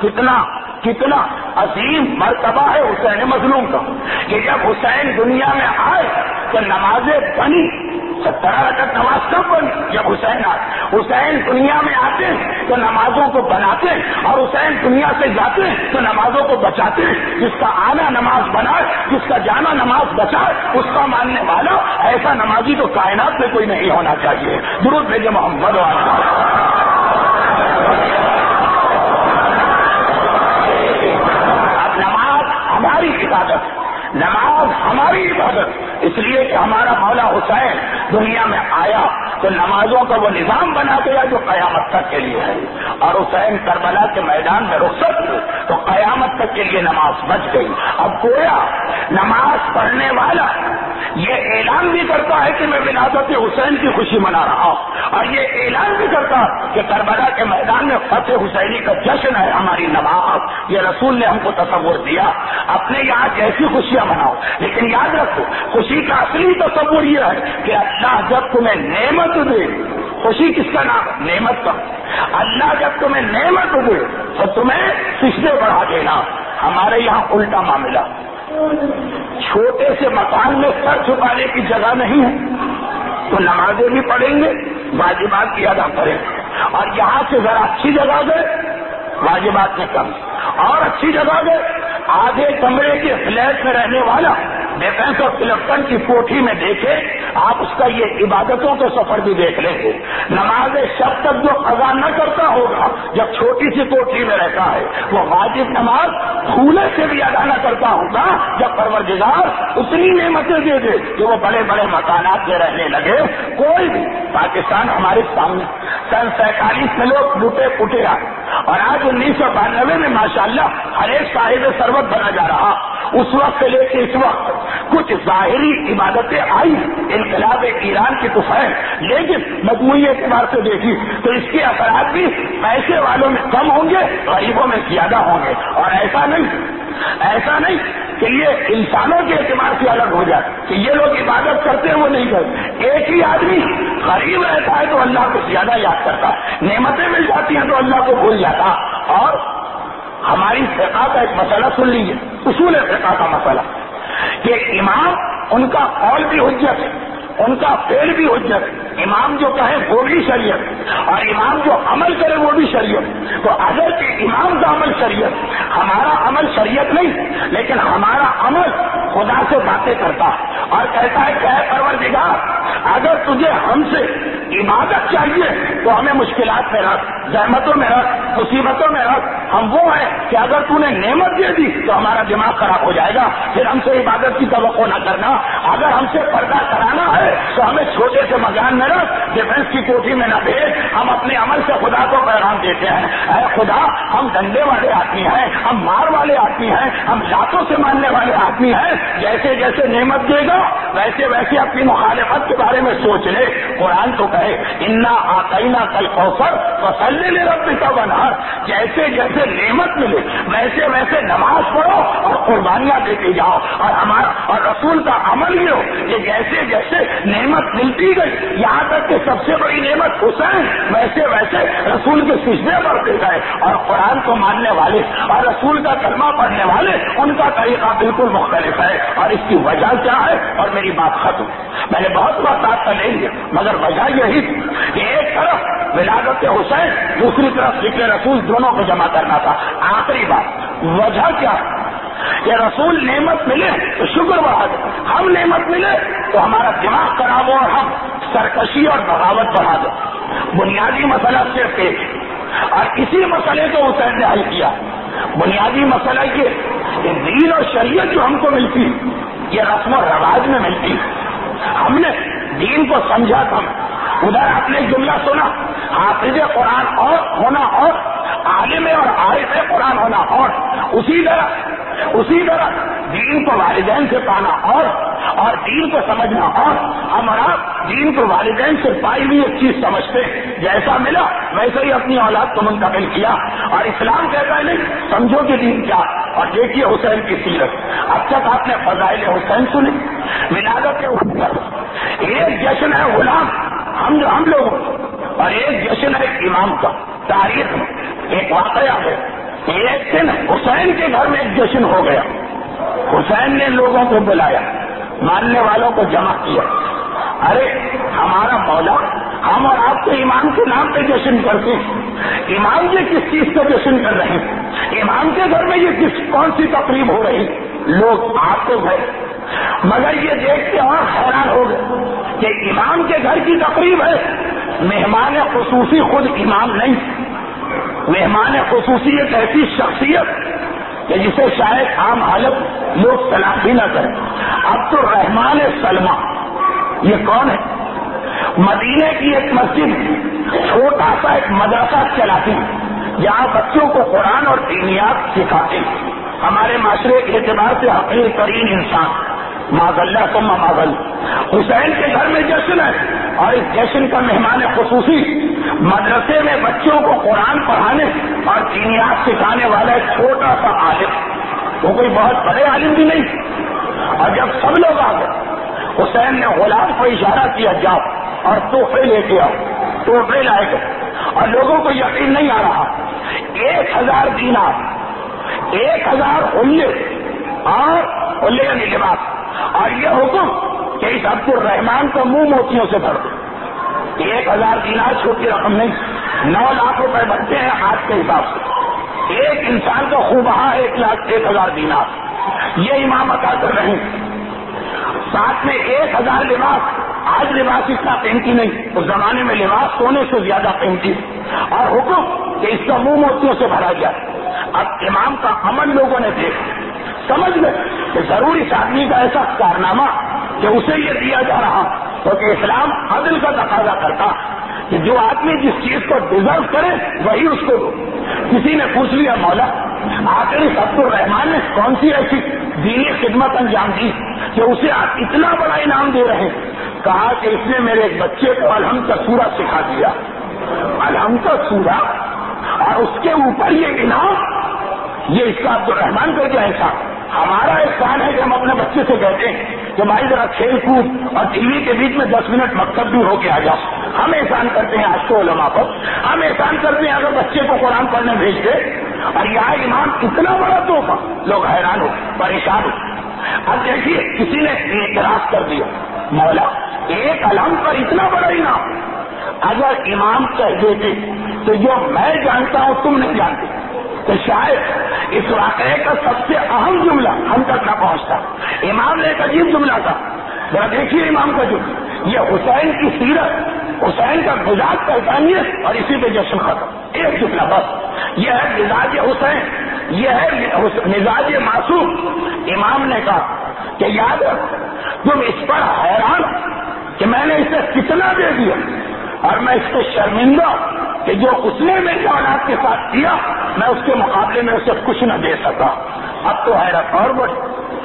Speaker 1: کتنا عظیم مرتبہ ہے حسین مظلوم کا, کہ جب حسین دنیا میں آئے تو نمازیں بنی. 17 رکعت نماز کب بنی؟ جب حسین آئے. حسین دنیا میں آتے ہیں تو نمازوں کو بناتے ہیں, اور حسین دنیا سے جاتے ہیں تو نمازوں کو بچاتے ہیں. جس کا آنا نماز بنائے, جس کا جانا نماز بچائے, اس کا ماننے والا ایسا نمازی تو کائنات میں کوئی نہیں ہونا چاہیے. درود بھیجے محمد. اب نماز ہماری عبادت, نماز ہماری عبادت, اس لیے کہ ہمارا مولا حسین دنیا میں آیا تو نمازوں کا وہ نظام بنا دیا جو قیامت تک کے لیے ہے. اور حسین کربلا کے میدان میں رخصت ہوئے تو قیامت تک کے لیے نماز بچ گئی. اب گویا نماز پڑھنے والا یہ اعلان بھی کرتا ہے کہ میں ولادت حسین کی خوشی منا رہا ہوں, اور یہ اعلان بھی کرتا کہ کربلا کے میدان میں فتح حسینی کا جشن ہے ہماری نماز. یہ رسول نے ہم کو تصور دیا. اپنے یہاں جیسی خوشیاں مناؤ, لیکن یاد رکھو خوشی کا اصلی تصور یہ ہے کہ اللہ جب تمہیں نعمت دے, خوشی کس کا نام ہے؟ نعمت کا. اللہ جب تمہیں نعمت دے تو تمہیں سجدے بڑھا دینا. ہمارے یہاں الٹا معاملہ, چھوٹے سے مکان میں سر چھپانے کی جگہ نہیں ہے تو نمازیں بھی پڑھیں گے, واجبات کی ادا کریں گے, اور یہاں سے ذرا اچھی جگہ گئے واجبات میں کم, اور اچھی جگہ گئے آدھے کمرے کے فلیٹ میں رہنے والا ڈیفینس اور کلفٹن کی کوٹھی میں دیکھے آپ اس کا یہ عبادتوں کا سفر بھی دیکھ لیں گے. نماز شب تک جو قضا نہ کرتا ہوگا جب چھوٹی سی کوٹھی میں رہتا ہے, وہ واجب نماز پھولے سے بھی ادا نہ کرتا ہوگا جب پروردگار اتنی نعمتیں دے دے کہ وہ بڑے بڑے مکانات میں رہنے لگے. کوئی بھی پاکستان ہمارے سامنے سن 47 میں لوگ لوٹے پوٹے آئے, اور آج 1992 میں ماشاءاللہ ہر ایک صاحب ثروت بنا جا رہا. اس وقت سے لے کے اس وقت کچھ ظاہری عبادتیں آئی انقلاب ایران کی طوفان, لیکن مجموعی اعتبار سے دیکھی تو اس کے اثرات بھی پیسے والوں میں کم ہوں گے, غریبوں میں زیادہ ہوں گے. اور ایسا نہیں کہ یہ انسانوں کے اعتبار سے الگ ہو جائے کہ یہ لوگ عبادت کرتے ہیں وہ نہیں کرتے. ایک ہی آدمی غریب رہتا ہے تو اللہ کو زیادہ یاد کرتا ہے, نعمتیں مل جاتی ہیں تو اللہ کو بھول جاتا. اور ہماری فقہ کا ایک مسئلہ سن لیجیے, اصول فقہ کا مسئلہ, کہ امام ان کا قول بھی حجت ہے, ان کا فعل بھی حجت. امام جو کہے وہ بھی شریعت, اور امام جو عمل کرے وہ بھی شریعت. تو اگر کہ امام کا عمل شریعت, ہمارا عمل شریعت نہیں, لیکن ہمارا عمل خدا سے باتیں کرتا ہے اور کہتا ہے کہ اے پروردگار اگر تجھے ہم سے عبادت چاہیے تو ہمیں مشکلات میں رکھ, زحمتوں میں رکھ, مصیبتوں میں رکھ. ہم وہ ہیں کہ اگر تو نے نعمت دے دی تو ہمارا دماغ خراب ہو جائے گا, پھر ہم سے عبادت کی توقع نہ کرنا. اگر ہم سے پردہ کرانا ہے تو ہمیں چھوٹے سے مکان میں رکھ, ڈیفینس کی کوٹھی میں نہ بھیج. ہم اپنے عمل سے خدا کو پیغام دیتے ہیں, اے خدا ہم ڈنڈے والے آدمی ہیں, ہم مار والے آدمی ہیں, ہم لاتوں سے ماننے والے آدمی ہیں. جیسے جیسے نعمت دے گا ویسے ویسے اپنی مخالفت کے بارے میں سوچ لے. قرآن تو کہے انا آتینا کل کوثر فصلی لربک وانحر. جیسے جیسے نعمت ملے ویسے ویسے نماز پڑھو اور قربانیاں دیتے جاؤ. اور رسول کا عمل یہ ہو کہ جیسے جیسے نعمت ملتی گئی یہاں تک کہ سب سے بڑی نعمت حسین ویسے ویسے رسول کے سجدے بڑھتے گئے. اور قرآن کو ماننے والے اور رسول کا کلمہ پڑھنے والے ان کا طریقہ بالکل مختلف ہے. اور اس کی وجہ کیا ہے؟ اور میری بات ختم. میں نے بہت وقت آپ کا لیں گے مگر وجہ یہی کہ ایک طرف ولادت حسین دوسری طرف ذکر رسول دونوں کو جمع کرنا تھا. آخری بات وجہ کیا ہے کہ رسول نعمت ملے تو شکر بڑھا دے, ہم نعمت ملے تو ہمارا دماغ خراب ہو اور ہم سرکشی اور بغاوت بڑھا دیں. بنیادی مسئلہ صرف ایک اور اسی مسئلے کو حسین نے حل کیا. بنیادی مسئلہ یہ کہ دین اور شریعت جو ہم کو ملتی یہ رسم و رواج میں ملتی. ہم نے دین کو سمجھا کم. ادھر آپ نے جملہ سنا حافظ قرآن اور ہونا اور عالم اور عارف قرآن ہونا اور اسی طرح دین کو والدین سے پانا اور دین کو سمجھنا اور ہمارا دین کو والدین سے پائی ہوئی ایک چیز سمجھتے جیسا ملا ویسے ہی اپنی اولاد کو منتقل کیا. اور اسلام کہتا ہے نہیں سمجھو کہ دین کیا. اور دیکھیے حسین کی سیرت. اب تک آپ نے فضائل حسین سنی, ولادت کے اوپر ایک جشن ہے غلام ہم لوگ اور ایک جشن ہے امام کا. تاریخ میں ایک واقعہ ہے. ایک دن حسین کے گھر میں ایک جشن ہو گیا. حسین نے لوگوں کو بلایا, ماننے والوں کو جمع کیا. ارے ہمارا مولا ہم اور آپ تو امام کے نام پہ جشن کرتے ہیں. امام یہ کس چیز کا جشن کر رہے ہیں؟ امام کے گھر میں یہ کون سی تقریب ہو رہی؟ لوگ آپ تو گئے مگر یہ دیکھ کے اور حیران ہو گئے کہ امام کے گھر کی تقریب ہے. مہمان خصوصی خود امام نہیں, مہمان خصوصی ایک ایسی شخصیت کہ جسے شاید عام حالت لوگ سلام بھی نہ کریں. اب تو رحمان سلمہ یہ کون ہے؟ مدینے کی ایک مسجد چھوٹا سا ایک مدرسہ چلاتی جہاں بچوں کو قرآن اور دینیات سکھاتے. ہمارے معاشرے کے اعتبار سے حقیر ترین انسان معذ ثم معذ. حسین کے گھر میں جشن ہے اور اس جشن کا مہمان خصوصی مدرسے میں بچوں کو قرآن پڑھانے اور دینیات سکھانے والا ایک چھوٹا سا عالم. وہ کوئی بہت بڑے عالم بھی نہیں. اور جب سب لوگ آ گئے حسین نے غلام کو اشارہ کیا جاؤ اور تحفے لے کے آؤ. تحفے لائے گئے اور لوگوں کو یقین نہیں آ رہا. 1000 دینار 1000 حلے اور حلے یعنی لباس اور یہ حکم کہ اس عبد الرحمان کو منہ موتیوں سے بھر دو. 1000 دینار چھوٹی رقم نہیں, 9 لاکھ روپے بنتے ہیں آج کے حساب سے. ایک انسان کو خوبہ 1,00,000 دینار یہ امام عطا کر رہے ہیں. ساتھ میں 1000 لباس. آج لباس اتنا قیمتی نہیں, اس زمانے میں لباس سونے سے زیادہ قیمتی. اور حکم کہ اس کا منہ موتیوں سے بھرا جائے. اب امام کا عمل لوگوں نے دیکھا, سمجھ گئے کہ ضرور اس آدمی کا ایسا کارنامہ کہ اسے یہ دیا جا رہا کیونکہ اسلام عدل کا تقاضا کرتا کہ جو آدمی جس چیز کو ڈیزرو کرے وہی اس کو دو. کسی نے پوچھ لیا مولا آخر اس عبد الرحمان نے کون سی ایسی دینی خدمت انجام دی کہ اسے آپ اتنا بڑا انعام دے رہے ہیں؟ کہا کہ اس نے میرے ایک بچے کو الحمد کا سورہ سکھا دیا. الحمد کا سورہ اور اس کے اوپر یہ انعام, یہ اس کا عبد الرحمان کا کیا احسان. ہمارا احسان ہے کہ ہم اپنے بچے سے کہتے ہیں کہ بھائی ذرا کھیل کود اور ٹی وی کے بیچ میں 10 منٹ مکتب بھی ہو کے آ جاؤ. ہم احسان کرتے ہیں آج کے علماء پر, ہم احسان کرتے ہیں اگر بچے کو قرآن پڑھنے بھیجتے. اور یہاں امام اتنا بڑا تحفہ, لوگ حیران ہو پریشان ہو. اب دیکھیے کسی نے اعتراض کر دیا مولا ایک الحمد پر اتنا بڑا انعام اگر امام کہہ دیتے تو جو میں جانتا ہوں تم نہیں جانتے تو شاید اس واقعے کا سب سے اہم جملہ ہم تک نہ پہنچتا. امام نے ایک عجیب جملہ تھا, ذرا دیکھیے امام کا جملہ. یہ حسین کی سیرت, حسین کا مزاج پہچانیے اور اسی پہ جشن ختم. ایک جملہ بس, یہ ہے مزاج حسین, یہ ہے مزاج معصوم. امام نے کہا کہ یاد رکھ تم اس پر حیران کہ میں نے اسے کتنا دے دیا اور میں اس سے شرمندہ کہ جو اس نے میری اولاد کے ساتھ کیا میں اس کے مقابلے میں اسے کچھ نہ دے سکا. اب تو حیرت اور بڑی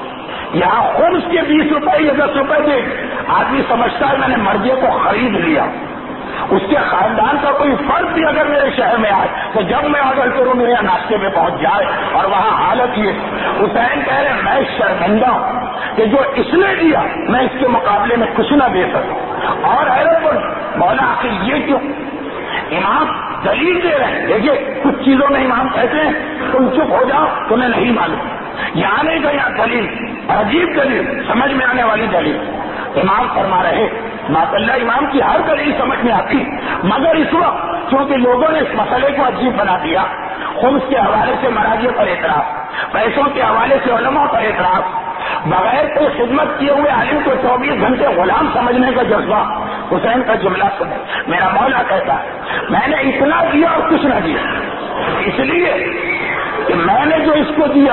Speaker 1: یہاں خمس کے 20 روپئے یا 10 روپئے دے آدمی سمجھتا ہے میں نے مرضے کو خرید لیا. اس کے خاندان کا کوئی فرد بھی اگر میرے شہر میں آئے تو جب میں آڈر کروں میرے یہاں ناشتے میں پہنچ جائے. اور وہاں حالت یہ حسین کہہ رہے میں شرمندہ ہوں کہ جو اس نے دیا میں اس کے مقابلے میں کچھ نہ دے سکوں. اور حیرت پر مولا آخر یہ کیوں؟ امام دلیل دے رہے ہیں. دیکھیے کچھ چیزوں میں امام کہتے ہیں تم چپ ہو جاؤ تمہیں نہیں معلوم. یہاں نہیں کہ یہاں دلیل عجیب دلیل سمجھ میں آنے والی دلیل. امام فرما رہے ماشاء اللہ امام کی ہر دلیل سمجھ میں آتی مگر اس وقت چونکہ لوگوں نے اس مسئلے کو عجیب بنا دیا. خمس کے حوالے سے مراجع پر اعتراض, پیسوں کے حوالے سے علماء پر اعتراض, بغیر کوئی خدمت کیے ہوئے عالم کو 24 گھنٹے غلام سمجھنے کا جذبہ. حسین کا جملہ سنیں. میرا مولا کہتا ہے میں نے اتنا دیا اور کچھ نہ دیا اس لیے کہ میں نے جو اس کو دیا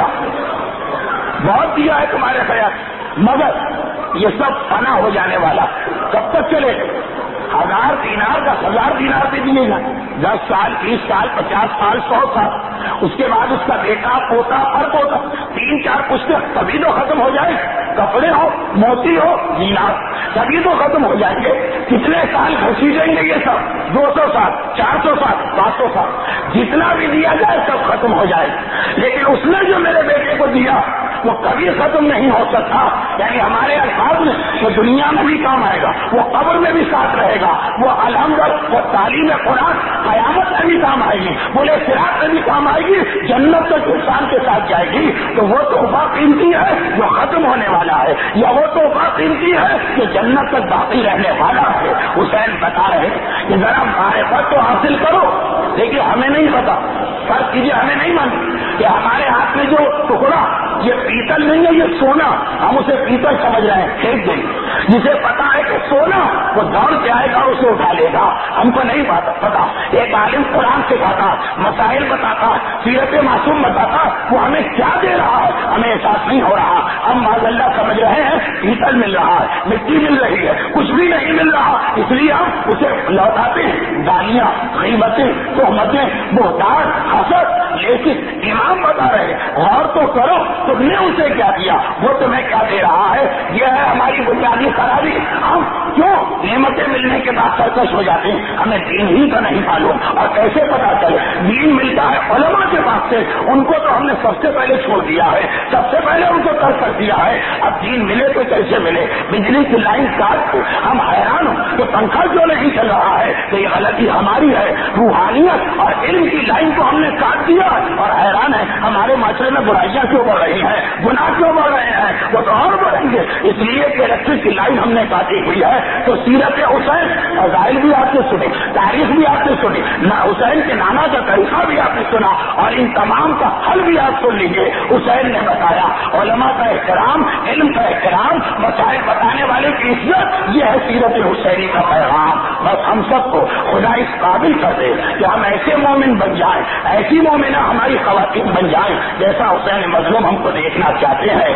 Speaker 1: بہت دیا ہے تمہارے خیال مگر یہ سب فنا ہو جانے والا. کب تک چلے گا؟ 1000 دینار 10,000 دینار سے دیے گا 10 سال 20 سال 50 سال 100 سال. اس کے بعد اس کا بیٹا پوتا پر پوتا 3-4 پشتیں تبھی تو ختم ہو جائے. کپڑے ہو موتی ہو دینار تبھی تو ختم ہو جائیں گے. کتنے سال گھسیٹیں گے یہ سب؟ 200 سال 400 سال 500 سال جتنا بھی دیا جائے سب ختم ہو جائے. لیکن اس نے جو میرے بیٹے کو دیا وہ کبھی ختم نہیں ہو سکتا. یعنی ہمارے الفاظ میں وہ دنیا میں بھی کام آئے گا, وہ قبر میں بھی ساتھ رہے گا, وہ الحمد وہ تعلیم قرآن قیامت میں بھی کام آئے گی, بولے صراط میں بھی کام آئے گی, جنت تک انسان کے ساتھ جائے گی. تو وہ تحفہ قیمتی ہے جو ختم ہونے والا ہے یا وہ تحفہ قیمتی ہے جو جنت تک باقی رہنے والا ہے. حسین بتا رہے کہ ذرا معرفت تو حاصل کرو. دیکھیے ہمیں نہیں پتا, فرض کیجیے ہمیں نہیں معلوم کہ ہمارے ہاتھ میں جو ٹکڑا یہ پیتل نہیں ہے یہ سونا, ہم اسے پیتل سمجھ رہے ہیں پھینک دیں. جسے پتا ہے کہ سونا وہ دوڑ کے آئے گا اسے اٹھا لے گا. ہم کو نہیں پتا. ایک عالم قرآن سکھاتا, مسائل بتاتا, سیرت معصوم بتاتا, وہ ہمیں کیا دے رہا ہے ہمیں احساس نہیں ہو رہا. ہم معاذ اللہ سمجھ رہے ہیں پیتل مل رہا ہے, مٹی مل رہی ہے, کچھ بھی نہیں مل رہا, اس لیے ہم اسے لوٹاتے ہیں. گالیاں, غیبتیں, تہمتیں, بہتان, حسد. لیکن امام بتا رہے غور تو کرو تم نے اسے کیا دیا, وہ تمہیں کیا دے رہا ہے. یہ ہے ہماری بنیادی خرابی. ہم کیوں نعمتیں ملنے کے بعد سرکش ہو جاتے ہیں؟ ہمیں دین ہی کا نہیں معلوم. اور کیسے پتا چلے؟ دین ملتا ہے علماء کے پاس سے, ان کو تو ہم نے سب سے پہلے چھوڑ دیا ہے, سب سے پہلے ان کو ترک کر دیا ہے. اب دین ملے تو کیسے ملے؟ بجلی کی لائن کاٹ کو ہم حیران ہوں کہ پنکھا کیوں نہیں چل رہا ہے. تو یہ غلطی ہماری ہے. روحانیت اور علم کی لائن کو ہم نے کاٹ دیا اور حیران ہے ہمارے معاشرے میں برائیاں کیوں بڑھ رہی ہیں, گناہ کیوں بڑھ رہے ہیں. وہ تو اور بڑھیں گے اس لیے کہ الیکٹرک کی لائن ہم نے کاٹی ہوئی ہے. تو سیرت حسین فضائل بھی آپ نے سنی, تاریخ بھی آپ نے سنی, حسین کے نانا کا طریقہ بھی آپ نے سنا, اور ان تمام کا حل بھی آپ سن لیجیے. حسین نے بتایا علماء کا احترام, علم کا احترام, مسائل بتانے والے کی عزت, یہ ہے سیرت حسینی کا پیغام. بس ہم سب کو خدا اس قابل کر دے کہ ہم ایسے مومن بن جائیں, ایسی مومنہ ہماری خواتین بن جائیں جیسا حسین مظلوم ہم کو دیکھنا چاہتے ہیں.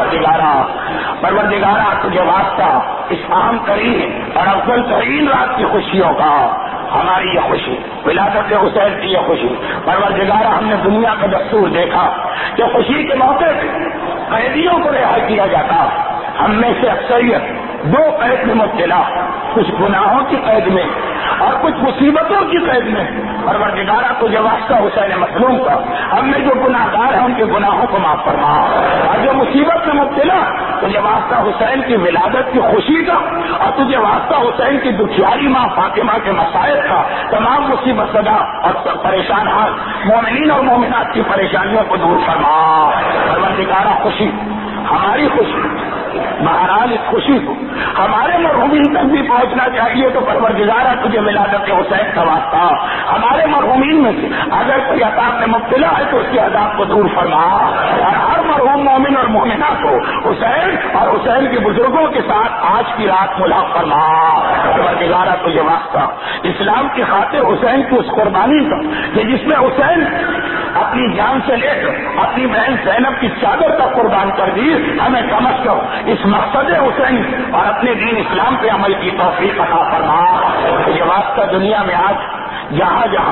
Speaker 1: پروردگارہ تجھے واسطہ اس اہم ترین اور افضل ترین رات کی خوشیوں کا ہماری یہ خوشی, ولادت حسین کی یہ خوشی. پروردگارہ ہم نے دنیا کا دستور دیکھا کہ خوشی کے موقع پہ قیدیوں کو رہا کیا جاتا. ہم میں سے اکثریت 2 قید میں مبتلا, کچھ گناہوں کی قید میں اور کچھ مصیبتوں کی قید میں. پروردگارہ تجھے واسطہ حسین مظلوم کا, ہم میں جو گناہ گار ہیں ان کے گناہوں کو معاف فرما, اور جو مصیبت میں مبتلا تجھے واسطہ حسین کی ولادت کی خوشی کا, اور تجھے واسطہ حسین کی دکھیاری ماں فاطمہ کے مسائل کا, تمام مصیبت زدہ اور پریشان حال مومنین اور مومنات کی پریشانیوں کو دور فرما. پروردگارہ خوشی ہماری خوشی, بہرحال اس خوشی کو ہمارے مرحومین تک بھی پہنچنا چاہیے. تو پروردگارہ تجھے ولادت حسین کا واسطہ ہمارے مرحومین میں سے اگر کوئی عذاب میں مبتلا ہے تو اس کے عذاب کو دور فرما, اور ہر مرحوم مومن اور مومنہ کو حسین اور حسین کے بزرگوں کے ساتھ آج کی رات ملحق فرما. پروردگارہ تجھے واسطہ اسلام کی خاطر حسین کی اس قربانی کا کہ جس میں حسین اپنی جان سے لے کر اپنی بہن زینب کی چادر تک قربان کر دی, ہمیں کم از کم اس مقصد حسین اور اپنے دین اسلام پہ عمل کی توفیق عطا فرما. یہ واسطہ دنیا میں آج جہاں جہاں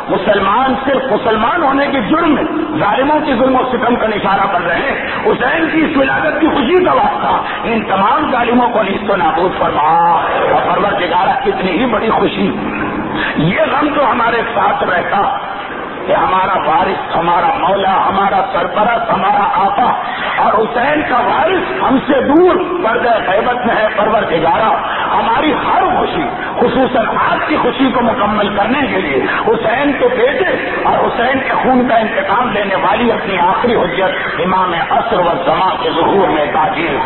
Speaker 1: مسلمان صرف مسلمان ہونے کے جرم میں ظالموں کی ظلم و ستم کا اشارہ کر رہے ہیں. حسین کی اس ولادت کی خوشی کا واسطہ ان تمام ظالموں کو نیست و نابود فرما. اور پروردگارہ کتنی ہی بڑی خوشی. یہ غم تو ہمارے ساتھ رہتا کہ ہمارا وارث، ہمارا مولا، ہمارا سرپرست، ہمارا آقا اور حسین کا وارث ہم سے دور پردہ غیبت میں ہے. پروردگارہ ہماری ہر خوشی، خصوصاً آپ کی خوشی کو مکمل کرنے کے لیے حسین کے بیٹے اور حسین کے خون کا انتقام لینے والی اپنی آخری حجت امام عصر و زمان کے ظہور میں تاجیل